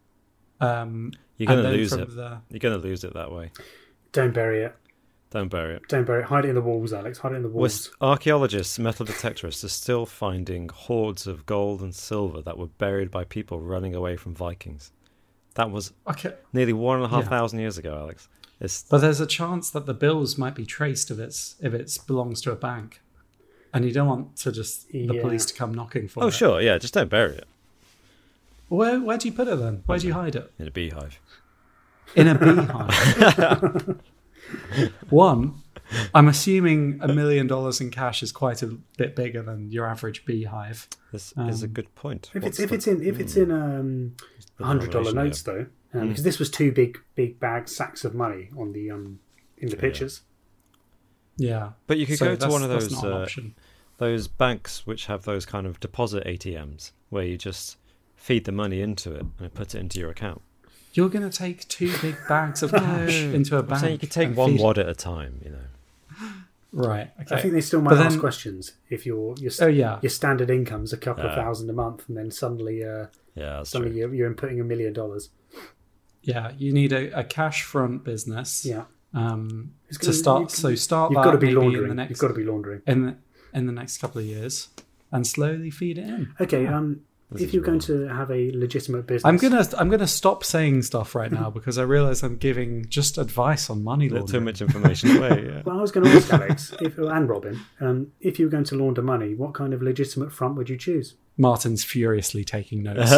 Um, You're going and to then lose from it. the- You're going to lose it that way. Don't bury it. Don't bury it. Don't bury it. Hide it in the walls, Alex. Hide it in the walls. With archaeologists, metal detectorists are still finding hoards of gold and silver that were buried by people running away from Vikings. That was Okay, nearly one and a half Yeah. thousand years ago, Alex. It's but there's a chance that the bills might be traced if it's if it belongs to a bank, and you don't want to just the Yeah. police to come knocking for oh it. sure, yeah. Just don't bury it Where where do you put it then? Where do you hide it? in a beehive. In a beehive. One, I'm assuming a million dollars in cash is quite a bit bigger than your average beehive. This Um, is a good point. If What's it's if the- it's in if it's in um the hundred dollar denomination, notes though, um, because this was two big big bag sacks of money on the um in the pictures. Yeah. But you could So go to that's- one of that's those not an uh, option. those banks which have those kind of deposit A T Ms where you just feed the money into it and it puts it into your account. You're going to take two big bags of cash into a I'm bank. saying you could take and one feed- wad at a time, you know. Right. Okay. I think they still might But ask then- questions if your your Oh yeah. your standard income's a couple of Uh, thousand a month, and then suddenly uh Yeah, that's suddenly true. you're, you're inputting a million dollars. Yeah. You need a, a cash front business. Yeah, Um, It's to gonna- start. you- So start you've that got to be maybe in laundering. the next You've got to be laundering. in the in the next couple of years, and slowly feed it in. Okay, um, This if is you're going wrong. to have a legitimate business, I'm gonna I'm gonna stop saying stuff right now because I realize I'm giving just advice on money A little too laundering. much information away, yeah. Well, I was going to ask Alex if, and Robin, um, if you were going to launder money, what kind of legitimate front would you choose? Martin's furiously taking notes.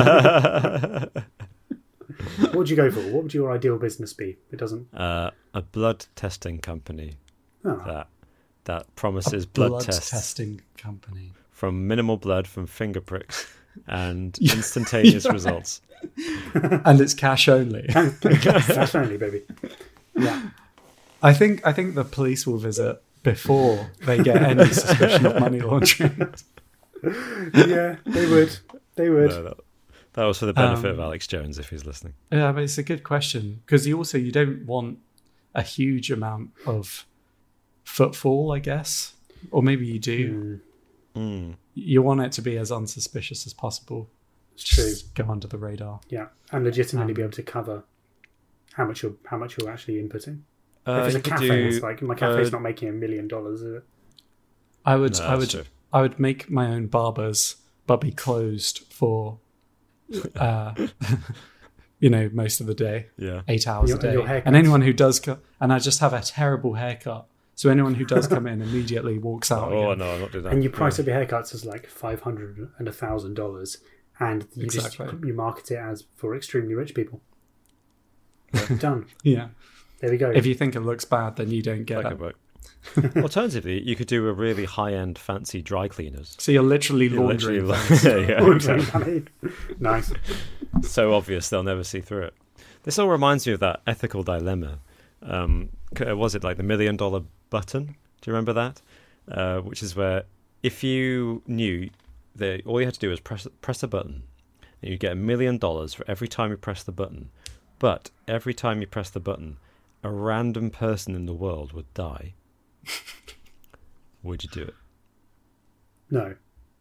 What would you go for? What would your ideal business be? It doesn't. uh, a blood testing company Oh, that that promises A blood, blood tests testing company. from minimal blood from finger pricks and instantaneous Yeah. results. And it's cash only. cash only, baby. Yeah. I think I think the police will visit before they get any suspicion of money laundering. Yeah, they would. They would. No, that, that was for the benefit Um, of Alex Jones if he's listening. Yeah, but it's a good question because you also you don't want a huge amount of footfall, I guess, or maybe you do. Mm. You want it to be as unsuspicious as possible. It's true. Just go under the radar. Yeah, and legitimately Um, be able to cover how much you're how much you're actually inputting. Uh, if it's you a could cafe, do, it's like my cafe's uh, not making a million dollars. Is it? I would, No, I that's would, true. I would make my own barbers, but be closed for, uh, you know, most of the day, Yeah. eight hours Your- a day. your haircuts. And anyone who does, co- and I just have a terrible haircut. So anyone who does come in immediately walks out. Oh again. no, I'm not doing that. And you price Yeah. up your haircuts as like five hundred and a thousand dollars, and you Exactly. just you market it as for extremely rich people. Done. Yeah. There we go. If you think it looks bad, then you don't get That it. could work. Alternatively, you could do a really high-end, fancy dry cleaners. So you're literally You're laundering. literally things. like- yeah, exactly. Nice. So obvious they'll never see through it. This all reminds me of that ethical dilemma. Um, c- was it like the million dollar button? Do you remember that? Uh, which is where if you knew that all you had to do was press press a button, and you get a million dollars for every time you press the button, but every time you press the button, a random person in the world would die. Would you do it? No.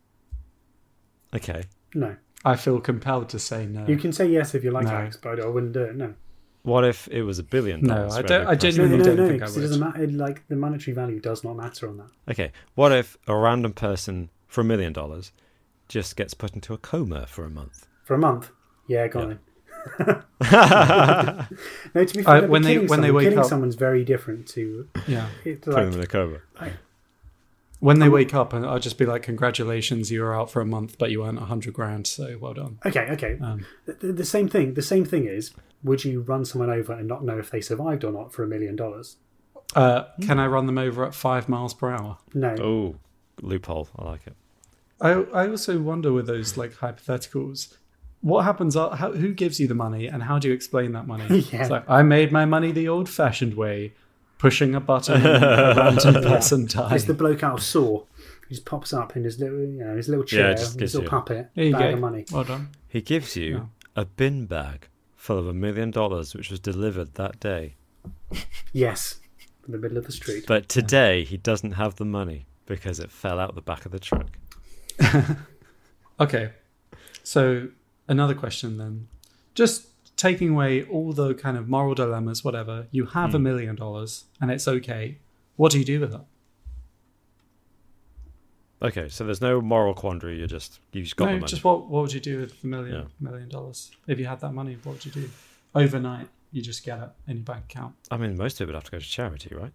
Okay. No. I feel compelled to say no. You can say yes if you like No. Alex, but I wouldn't do it. No. What if it was a billion No, dollars? I for don't- every I person? No, genuinely no, don't no, think I because it would. doesn't matter. Like the monetary value does not matter on that. Okay, what if a random person for a million dollars just gets put into a coma for a month? For a month. Yeah, go Yeah. on then. No, to be fair, Uh, but when they- killing when they someone- wake killing up- someone's very different to yeah. it's Put like, them in a coma. When they wake up, and I'll just be like, "Congratulations, you were out for a month, but you earned a hundred grand. So well done." Okay, okay. Um, the, the same thing. The same thing is, would you run someone over and not know if they survived or not for a million dollars? Uh, can I run them over at five miles per hour? No. Oh, loophole. I like it. I I also wonder with those like hypotheticals, what happens? How, who gives you the money, and how do you explain that money? Yeah. It's like, I made my money the old-fashioned way, pushing a button, and a random person died. It's the bloke out of Saw. He just pops up in his little, you know, his little chair, Yeah, just his gives little you- puppet, There you bag go. of money. Well done. He gives you No. a bin bag full of a million dollars, which was delivered that day. Yes, in the middle of the street. But today he doesn't have the money because it fell out the back of the truck. Okay, so another question then. Just taking away all the kind of moral dilemmas, whatever, you have a million dollars and it's okay. What do you do with it? Okay, so there's no moral quandary. You're just you've just got no, the money. just what what would you do with the million Yeah. million dollars? If you had that money, what would you do? Overnight, you just get it in your bank account. I mean, most of it would have to go to charity, right?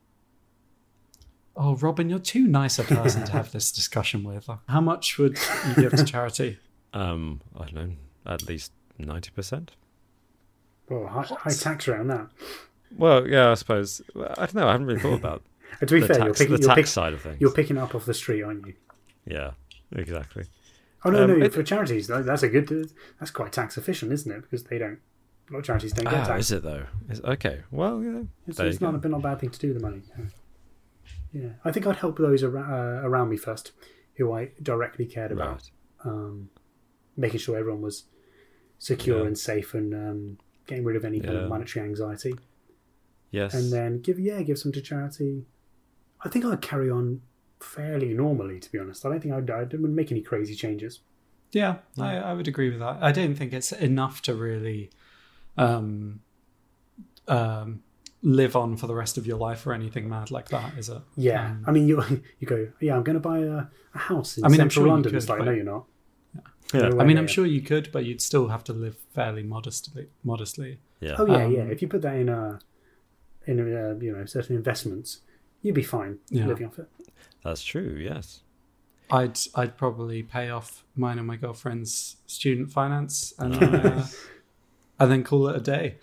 Oh, Robin, you're too nice a person to have this discussion with. How much would you give to charity? Um, I don't know, at least ninety percent. Oh, high, high tax around that. Well, yeah, I suppose. I don't know. I haven't really thought about And to be the fair, tax, you're picking, the you're, tax pick, side of things. you're picking it up off the street, aren't you? Yeah, exactly. Oh no, Um, no, it- for charities, though, that's a good. That's quite tax efficient, isn't it? Because they don't. A lot of charities don't get Ah, taxed. is it though? Is, okay. Well, yeah. It's, there it's you not, go. a, not a bad thing to do with the money. Yeah, yeah. I think I'd help those ar- uh, around me first, who I directly cared about, Right. um, making sure everyone was secure Yeah. and safe, and um, getting rid of any kind Yeah. of monetary anxiety. Yes. And then give yeah, give some to charity. I think I'd carry on fairly normally, to be honest. I don't think I'd, I wouldn't make any crazy changes. Yeah, I, I would agree with that. I don't think it's enough to really um, um, live on for the rest of your life or anything mad like that, is it? Yeah, Um, I mean, you you go, yeah, I'm going to buy a, a house in I mean, I'm central sure you London. could, It's like, but- no, you're not. Yeah. No way I mean, I'm near. sure you could, but you'd still have to live fairly modestly. Modestly. Yeah. Oh yeah, Um, yeah. If you put that in a in a, you know certain investments, you'd be fine Yeah. living off it. That's true. Yes. I'd I'd probably pay off mine and my girlfriend's student finance and uh, and then call it a day.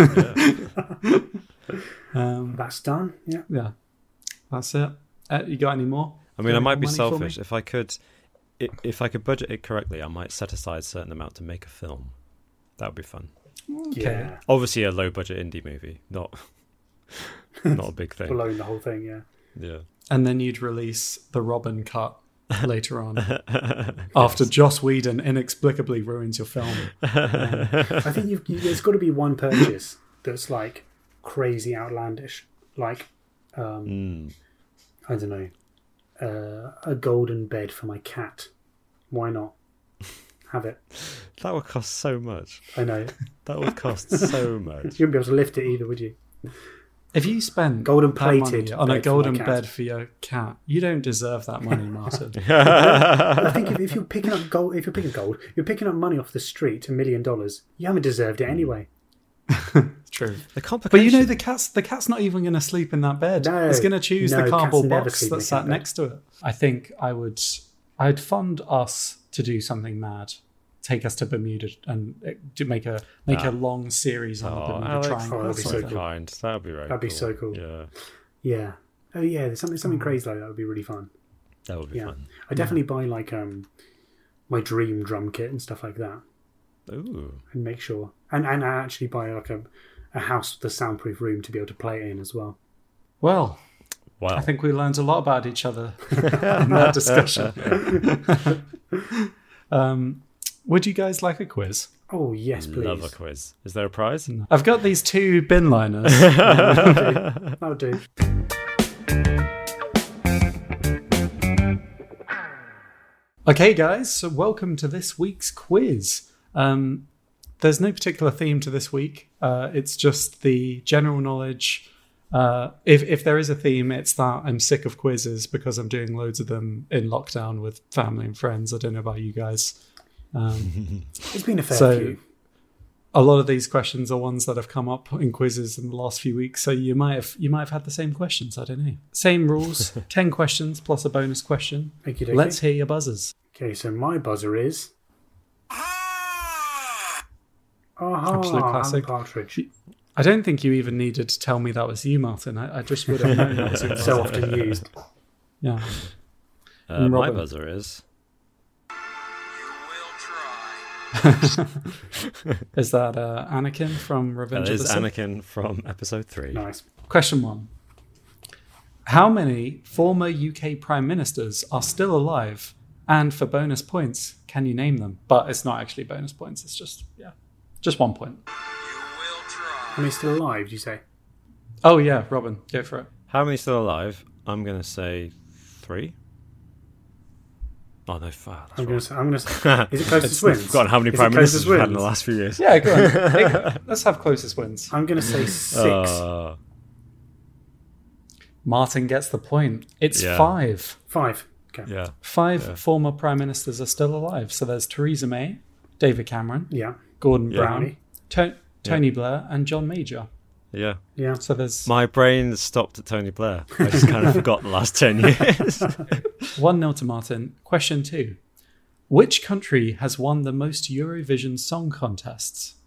um, That's done. Yeah. yeah, that's it. Uh, you got any more? I mean, I Got might any be money for me? selfish. If I could, i- if I could budget it correctly, I might set aside a certain amount to make a film. That would be fun. Okay. Yeah. Obviously, a low budget indie movie, not not a big thing. Blowing the whole thing. Yeah. Yeah. And then you'd release the Robin cut later on after Joss Whedon inexplicably ruins your film. I think you've, you, there's got to be one purchase that's like crazy outlandish, like um, Mm. I don't know, uh, a golden bed for my cat. Why not? Have it. That would cost so much. I know. That would cost so much. You wouldn't be able to lift it either, would you? If you spend Golden that money plated on a bed for my golden cat. bed for your cat, you don't deserve that money, Martin. I think if, if you're picking up gold, if you're picking gold, you're picking up money off the street, a million dollars. You haven't deserved it anyway. True. The But complication. you know the cat's the cat's not even going to sleep in that bed. No. It's going to choose No, the cats cardboard never box sleep in that a sat cat bed. next to it. I think I would I'd fund us to do something mad. Take us to Bermuda and uh, to make a make Ah. a long series on the Oh, Bermuda Alex, Triangle. Oh, that'd or be so something. cool. kind. That'd be very. That'd be cool. so cool. Yeah, Yeah. Oh yeah, there's something something crazy like that would be really fun. that would be Yeah. fun. I definitely buy like um my dream drum kit and stuff like that, Ooh. and make sure and and I actually buy like a a house with a soundproof room to be able to play it in as well. Well, Wow. I think we learned a lot about each other in that discussion. um, would you guys like a quiz? Oh yes, please. Love a quiz. Is there a prize? I've got these two bin liners. That'll do. Okay, guys, so welcome to this week's quiz. Um, there's no particular theme to this week. Uh, it's just the general knowledge. Uh, if if there is a theme, it's that I'm sick of quizzes because I'm doing loads of them in lockdown with family and friends. I don't know about you guys. Um, It's been a fair So- few. a lot of these questions are ones that have come up in quizzes in the last few weeks, so you might have you might have had the same questions. I don't know. Same rules. Ten questions plus a bonus question. Thank you. Let's hear your buzzers. Okay, so my buzzer is. Aha, Absolute classic. Alan Partridge. I don't think you even needed to tell me that was you, Martin. I, I just would have known that was you. So often used. Yeah. Uh, my Robin. buzzer is. Is that uh, Anakin from Revenge That of the is Sith? Anakin from episode three. Nice. Question one. How many former U K prime ministers are still alive? And for bonus points, can you name them? But it's not actually bonus points. It's just, yeah, just one point. How many still alive, do you say? Oh, yeah, Robin, go for it. How many still alive? I'm going to say three. Oh, no, five. That's I'm right. going to say, I'm going to say, is it closest wins? I've forgotten how many Is it prime ministers closest we've had in wins? the last few years. Yeah, go on. Hey, let's have closest wins. I'm going to say six. Uh, Martin gets the point. It's Yeah. five. Five. Okay. yeah. Five Yeah. former prime ministers are still alive. So there's Theresa May, David Cameron, Yeah. Gordon Yeah. Brown, to- Tony Blair, and John Major. Yeah. Yeah. So there's My brain stopped at Tony Blair. I just kind of forgot the last ten years. one nil to Martin. Question two. Which country has won the most Eurovision Song Contests?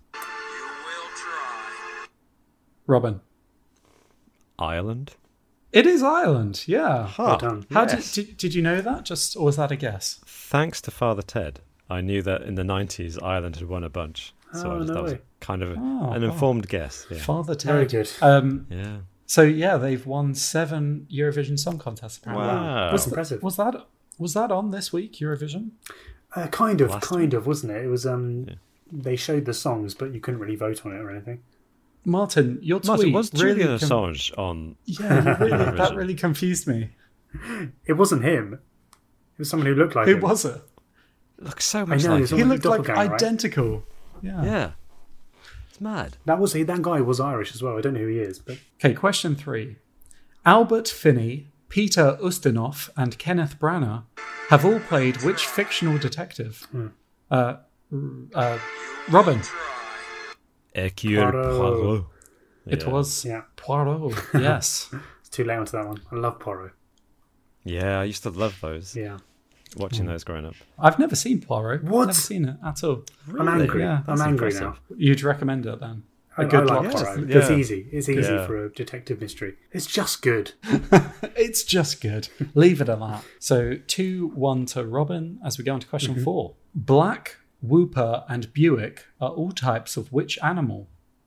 Robin. Ireland. It is Ireland, yeah. Well done. How yes. did, did did you know that? Just or was that a guess? Thanks to Father Ted, I knew that in the nineties Ireland had won a bunch. So Oh, I just, no that was way. kind of a, Oh, an wow. informed guess. Yeah. Father Very Ted. good. Um, yeah. so yeah, they've won seven Eurovision Song Contests. Apparently. Wow. Was, Impressive. was that was that on this week Eurovision? Uh, kind of, Last kind of, wasn't it? It was. Um, They showed the songs, but you couldn't really vote on it or anything. Martin, your tweet Martin, was really Julian com- Assange on? yeah, you really, that Eurovision? really confused me. It wasn't him. It was someone who looked like Who him. was it? Looks so I much know, like it's him. He Someone looked like doppelganger, right? identical. Yeah. Yeah. It's mad. That was that guy was Irish as well. I don't know who he is, but Okay, question three. Albert Finney, Peter Ustinov, and Kenneth Branagh have all played which fictional detective? Uh, uh, Robin. Hercule Poirot. Poirot. It Yeah. was Yeah. Poirot. Yes. it's too late onto that one. I love Poirot. Yeah, I used to love those. Yeah, Watching those growing up. I've never seen Poirot. What? I've never seen it at all. I'm angry. Yeah, I'm that's angry impressive. now. You'd recommend it then? I, A good I like lock. Poirot. Yeah. It's easy. It's easy Yeah. for a detective mystery. It's just good. It's just good. Leave it at that. So two one to Robin as we go on to question Mm-hmm. four. Black, Whooper, and Buick are all types of which animal?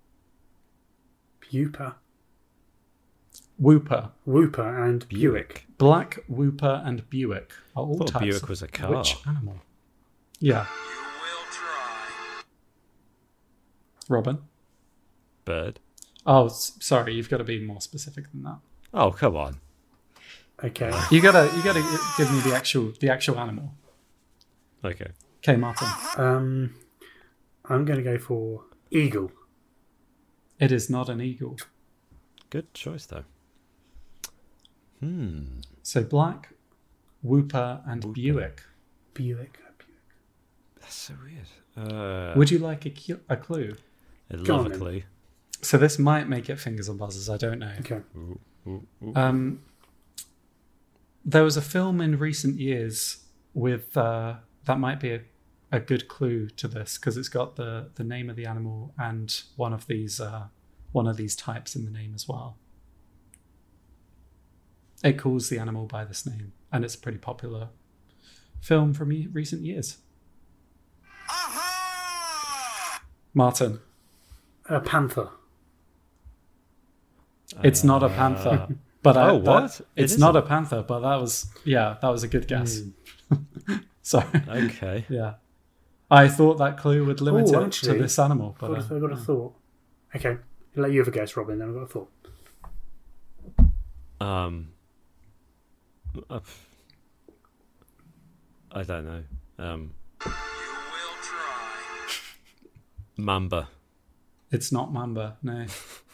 Pupa, Whooper, Whooper, and Buick. Black, Whooper, and Buick are all thought types Buick of was a car. which animal? Yeah. Robin. Bird. Oh, s- sorry. You've got to be more specific than that. Oh, come on. Okay. You gotta, you gotta give me the actual, the actual animal. Okay. Okay, Martin. Um, I'm going to go for eagle. It is not an eagle. Good choice, though. Hmm. So black, Whooper, and Whooper. Buick. Buick. That's so weird. Uh, Would you like a, cu- a clue? I'd Go love on a then. clue. So this might make it fingers and buzzers. I don't know. Okay. Ooh, ooh, ooh. Um, there was a film in recent years with uh, that might be a, a good clue to this because it's got the, the name of the animal and one of these uh, one of these types in the name as well. It calls the animal by this name, and it's a pretty popular film from ye- recent years. Martin, A panther. it's not a panther, but I, Oh, that- what? It it's not a isn't? panther, but that was yeah, that was a good guess. Sorry. Okay. Yeah. I thought that clue would limit Oh, it actually, to this animal, I've but got, a, uh, I've got a thought. Okay. I'll let you have a guess, Robin, then I've got a thought. Um. uh, I don't know. Um. Mamba. it's not mamba. No.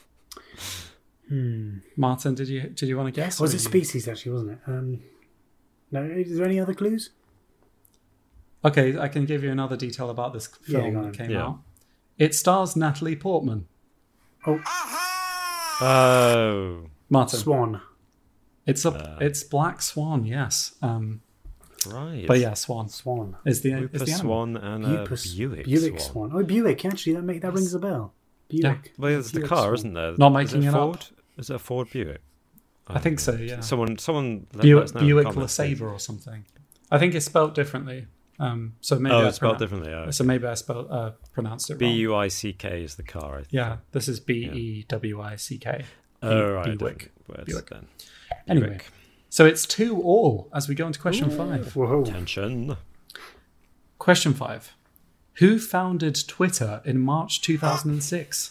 Hmm. Martin, did you did you want to guess? Was or it you- species, actually, wasn't it? Um, no, is there any other clues? Okay, I can give you another detail about this Yeah, film go that on. came Yeah. out. It stars Natalie Portman. Oh, Martin. Swan. It's a Uh. it's Black Swan. Yes. Um, right. but yeah, Swan Swan. is the Whooper is the animal. Swan and a Buick, Buick, Buick Swan. Swan. Oh, Buick. Actually, that make that rings a bell. Buick. Well, there's the Buick car, Swan. isn't there? Not Is making it it Ford? up. Is it a Ford Buick? I think so. Yeah. Someone, someone. let Buick, us know in the Buick comments, please. LeSabre or something. I think it's spelled differently. Um, so maybe Oh, I it's spelled pronou- differently. Oh. So maybe I spelled uh, pronounced it B wrong. U I C K is the car. I think. Yeah, this is B E W I C K. Oh, right. Buick. different words Buick. then. Anyway, Buick. so it's two all as we go into question five. Whoa. Tension. Question five. Who founded Twitter in March two thousand six?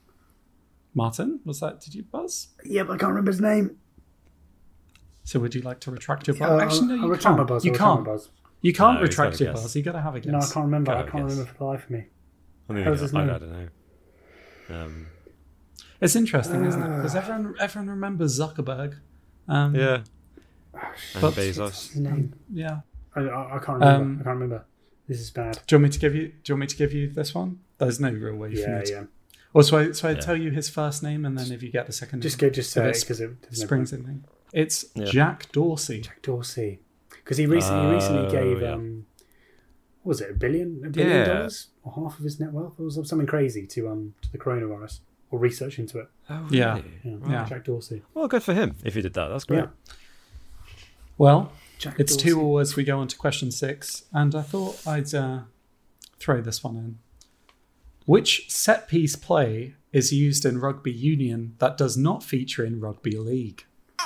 Martin, was that, did you buzz? Yeah, but I can't remember his name. So would you like to retract your buzz? Uh, Actually, no, I'll you retract my can't. buzz. You I'll retract can't. my buzz. You can't No, he's retract gotta your guess. buzz. You got to have a guess. No, I can't remember. Go I on, can't guess. remember for the life of me. I, mean, How's his I, I name? don't know. Um, It's interesting, isn't it? Because everyone, everyone remembers Zuckerberg. Um, yeah. And But- What's Bezos. his name? Yeah. I, I, I can't remember. Um, I can't remember. This is bad. Do you want me to give you? Do you want me to give you this one? There's no real way for Yeah, me to. yeah. Or so I, so I Yeah. tell you his first name, and then if you get the second Just name, go. Just if say it it because it there's no springs point. in there. It's Yeah. Jack Dorsey. Jack Dorsey, because he recently he recently Oh, gave yeah. um, what was it a billion a billion Yeah. dollars or half of his net wealth? It was something crazy to um to the coronavirus or research into it. Oh, Yeah. really? Yeah, Yeah. Jack Dorsey. Well, good for him if he did that. That's great. Yeah. Well, Jack it's Dorsey. two all as we go on to question six, and I thought I'd uh, throw this one in. Which set piece play is used in rugby union that does not feature in rugby league?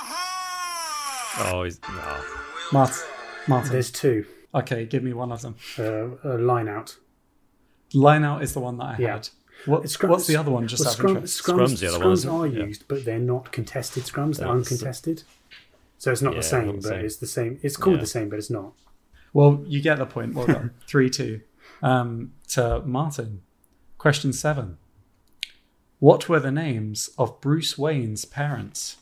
Oh, he's. Oh. Martin. Martin. There's two. Okay, give me one of them. Uh, a line out. Line out is the one that I Yeah. had. What, It's scrum- what's the other one? Just Well, out of scrum, interest. scrums, Scrum's the other one, scrums isn't it? are Yeah. used, but they're not contested scrums. They're That's- uncontested. So it's not Yeah, the same, not but the same. it's the same. It's called Yeah. the same, but it's not. Well, you get the point. Well done. three two. Um, to Martin. Question seven. What were the names of Bruce Wayne's parents?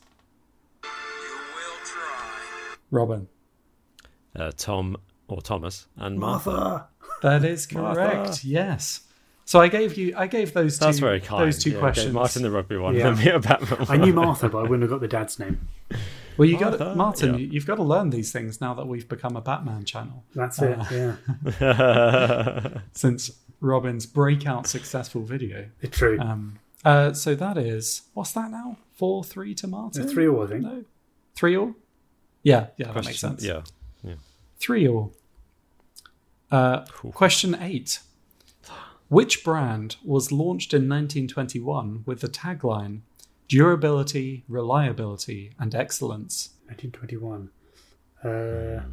Robin. Uh, Tom or Thomas and Martha. Martha. That is correct. Martha. Yes. So I gave you. I gave those two. That's very kind. Those two Yeah, okay, questions. Martin the rugby one. Yeah. And me a Batman I one. knew Martha, but I wouldn't have got the dad's name. Well, you got Martha, Martin. yeah. you- You've got to learn these things now that we've become a Batman channel. That's Uh, it. Yeah, Since Robin's breakout successful video. it's true. Um, uh, so that is what's that now? Four three to Martin. Three all, I think. No, three all. Yeah, yeah, that Question- makes sense. Yeah. yeah. Three all. Uh, question eight. Which brand was launched in nineteen twenty-one with the tagline "Durability, reliability, and excellence"? nineteen twenty-one. Uh,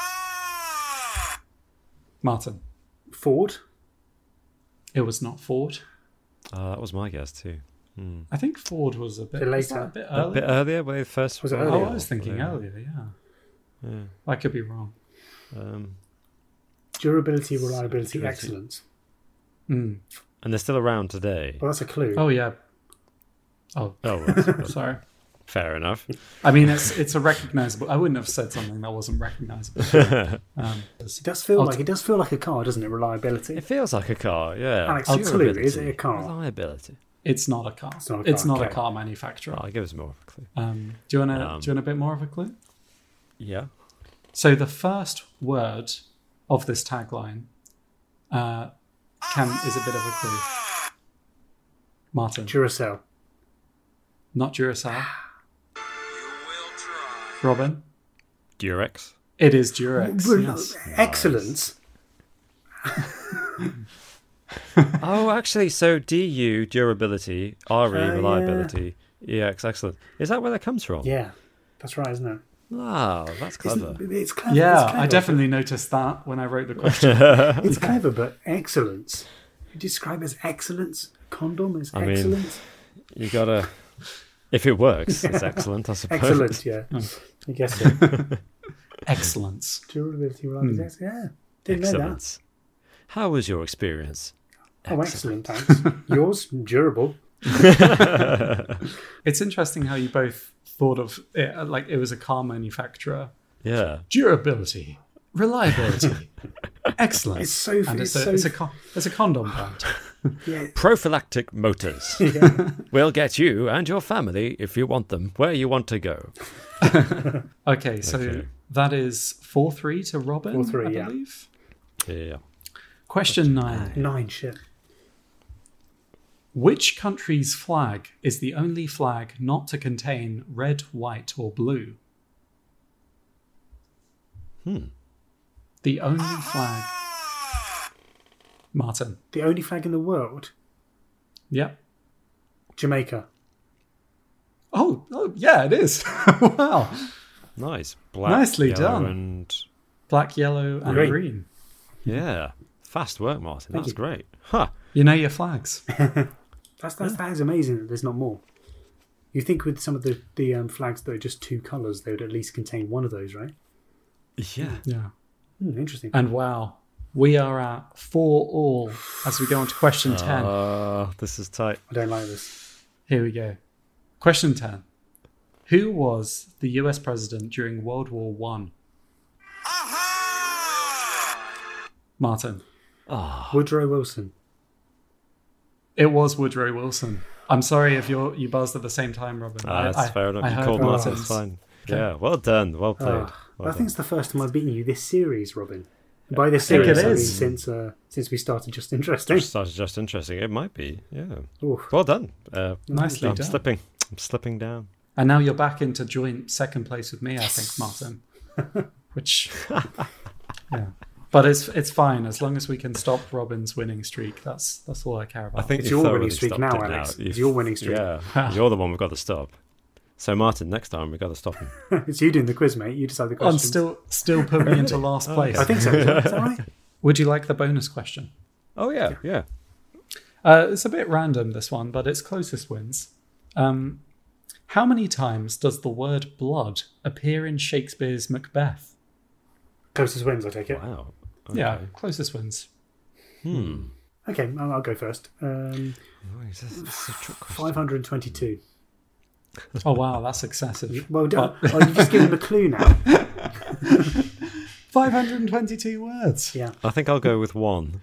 Martin. Ford. It was not Ford. Oh, that was my guess too. Hmm. I think Ford was a bit, Bit was that later. a bit A early. bit earlier, when they first Was it were- Oh, earlier? I was thinking yeah. earlier. Yeah, Yeah. I could be wrong. Um, Durability, reliability, Durability. excellence. Mm. and they're still around today. Well, that's a clue. Oh yeah. Oh, Oh, well, that's- sorry. fair enough. I mean, it's it's a recognizable. I wouldn't have said something that wasn't recognizable. Um, It does feel I'll like t- it does feel like a car, doesn't it? Reliability. It feels like a car, yeah. Alex, I'll your clue, Durability, is it a car? Reliability. it's not a car. It's not a It's car, not a okay. car manufacturer. Oh, give us more of a clue. Um, do you want to Um, do you want a bit more of a clue? Yeah. So the first word of this tagline uh, can is a bit of a clue. Martin, Duracell. not Duracell. Robin, Durex. it is Durex. Rel- Yes. Excellence. Oh, actually, so D U, durability, R E, Uh, yeah. reliability, E X, excellent. Is that where that comes from? Yeah, that's right, isn't it? Wow, that's clever. Isn't- It's clever. Yeah, it's clever. I definitely noticed that when I wrote the question. It's clever, but excellence. You describe as excellence. Condom is I mean, excellence. You gotta. If it works, it's excellent, I suppose. Excellent, yeah. I guess so. Excellence. Durability, reliability. Yeah, didn't know that. Excellence. How was your experience? Oh, excellent, thanks. Yours, durable. It's interesting how you both thought of it like it was a car manufacturer. Yeah. Durability, reliability, excellence. It's so- and it's it's, a, so- it's a con- it's a condom brand. Yeah. Prophylactic motors. Yeah. We'll get you and your family, if you want them, where you want to go. Okay, so Okay. that is four three to Robin, four three, I yeah. believe. Yeah. Question nine. Nine shit. Which country's flag is the only flag not to contain red, white, or blue? Hmm. The only flag. Martin. The only flag in the world. Yep. Jamaica. Oh, oh yeah, it is. Wow. Nice. Black, Nicely yellow, done. And Black, yellow, and Green. green. yeah. Fast work, Martin. Thank That's you. great. Huh. You know your flags. That's, that's that is amazing that there's not more. You think with some of the the um, flags that are just two colours, they would at least contain one of those, right? Yeah. Yeah. Hmm, interesting. And wow, we are at four all as we go on to question ten. Uh, this is tight. I don't like this. Here we go. Question ten. Who was the U S president during World War One? Martin. Oh, Woodrow Wilson. It was Woodrow Wilson. I'm sorry if you're you buzzed at the same time, Robin. ah, that's I, fair enough. I You heard called Martin. Martin's. It's fine. Yeah. Well done. Well played. Uh, well I think it's done. the first time I've beaten you this series, Robin. And by this I think series, it I mean is. since uh, since we started Just Interesting. Just started just interesting. It might be. Yeah. Oof. Well done. Uh, Nicely I'm done. slipping. I'm slipping down. And now you're back into joint second place with me, I think, Martin. Which, yeah, but it's it's fine as long as we can stop Robin's winning streak. That's that's all I care about. I think It's you've your winning thoroughly streak stopped now, it Alex. You've- It's your winning streak. Yeah. You're the one we've got to stop. So Martin, next time we've got to stop him. It's you doing the quiz, mate. You decide the and questions. still still put me into last place. I think so. Is that, is that right? Would you like the bonus question? Oh yeah, yeah. Uh, it's a bit random, this one, but it's closest wins. Um, how many times does the word blood appear in Shakespeare's Macbeth? Closest wins, I take it. Wow. Yeah, closest wins. Hmm. Okay, I'll, I'll go first. Um, Oh, is this- this is a trick question. five hundred twenty-two. Oh, wow, that's excessive. Well done. Oh, you've just given him a clue now. five hundred twenty-two words. Yeah. I think I'll go with one.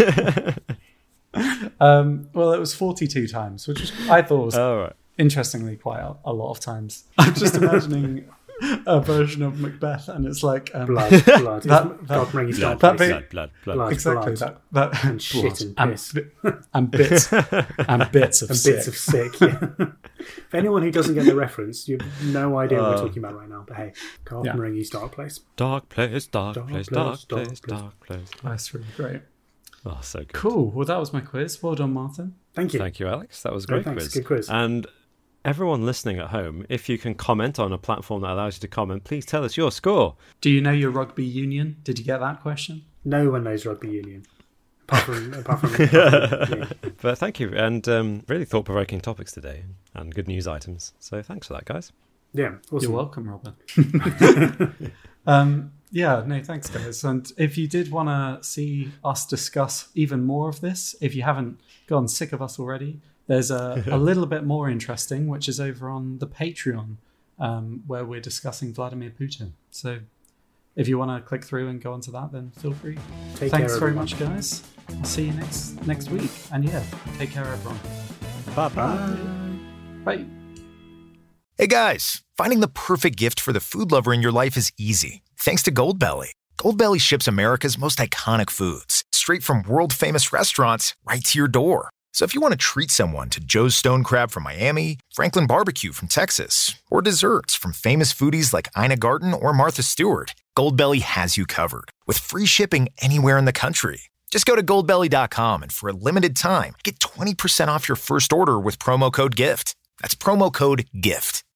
Um, well, it was forty-two times, which is, I thought was All right. interestingly quite a, a lot of times. I'm just imagining a version of Macbeth, and it's like um, Blood, blood. That- It's God bring his Blood, dog that blood, bit- blood, blood, Blood. exactly blood. that that And shit and and, piss. bi- and bits and bits of and sick. bits of sick. Yeah. For anyone who doesn't get the reference, you have no idea what Uh, we're talking about right now. But hey, Carlton Yeah. Ringy's Dark Place. Dark place, dark, Dark place, place, dark dark place, place. dark place. That's really great. Oh, so good. Cool. Well, that was my quiz. Well done, Martin. Thank you. Thank you, Alex. That was a No, great thanks. quiz. Good quiz. And everyone listening at home, if you can comment on a platform that allows you to comment, please tell us your score. Do you know your rugby union? Did you get that question? No one knows rugby union. Apart from, apart from, apart from me. But thank you, and um, really thought-provoking topics today, and good news items. So thanks for that, guys. Yeah, awesome. You're welcome, Robin. um, yeah, no, thanks, guys. And if you did want to see us discuss even more of this, if you haven't gotten sick of us already, there's a, a little bit more interesting, which is over on the Patreon, um, where we're discussing Vladimir Putin. So if you want to click through and go onto that, then feel free. Take Thanks care, very everyone. much, guys. I'll see you next next week. And yeah, take care, everyone. Bye-bye. Bye. Hey guys, finding the perfect gift for the food lover in your life is easy. Thanks to Goldbelly. Goldbelly ships America's most iconic foods straight from world-famous restaurants right to your door. So if you want to treat someone to Joe's Stone Crab from Miami, Franklin Barbecue from Texas, or desserts from famous foodies like Ina Garten or Martha Stewart, Goldbelly has you covered with free shipping anywhere in the country. Just go to goldbelly dot com and for a limited time, get twenty percent off your first order with promo code GIFT. That's promo code GIFT.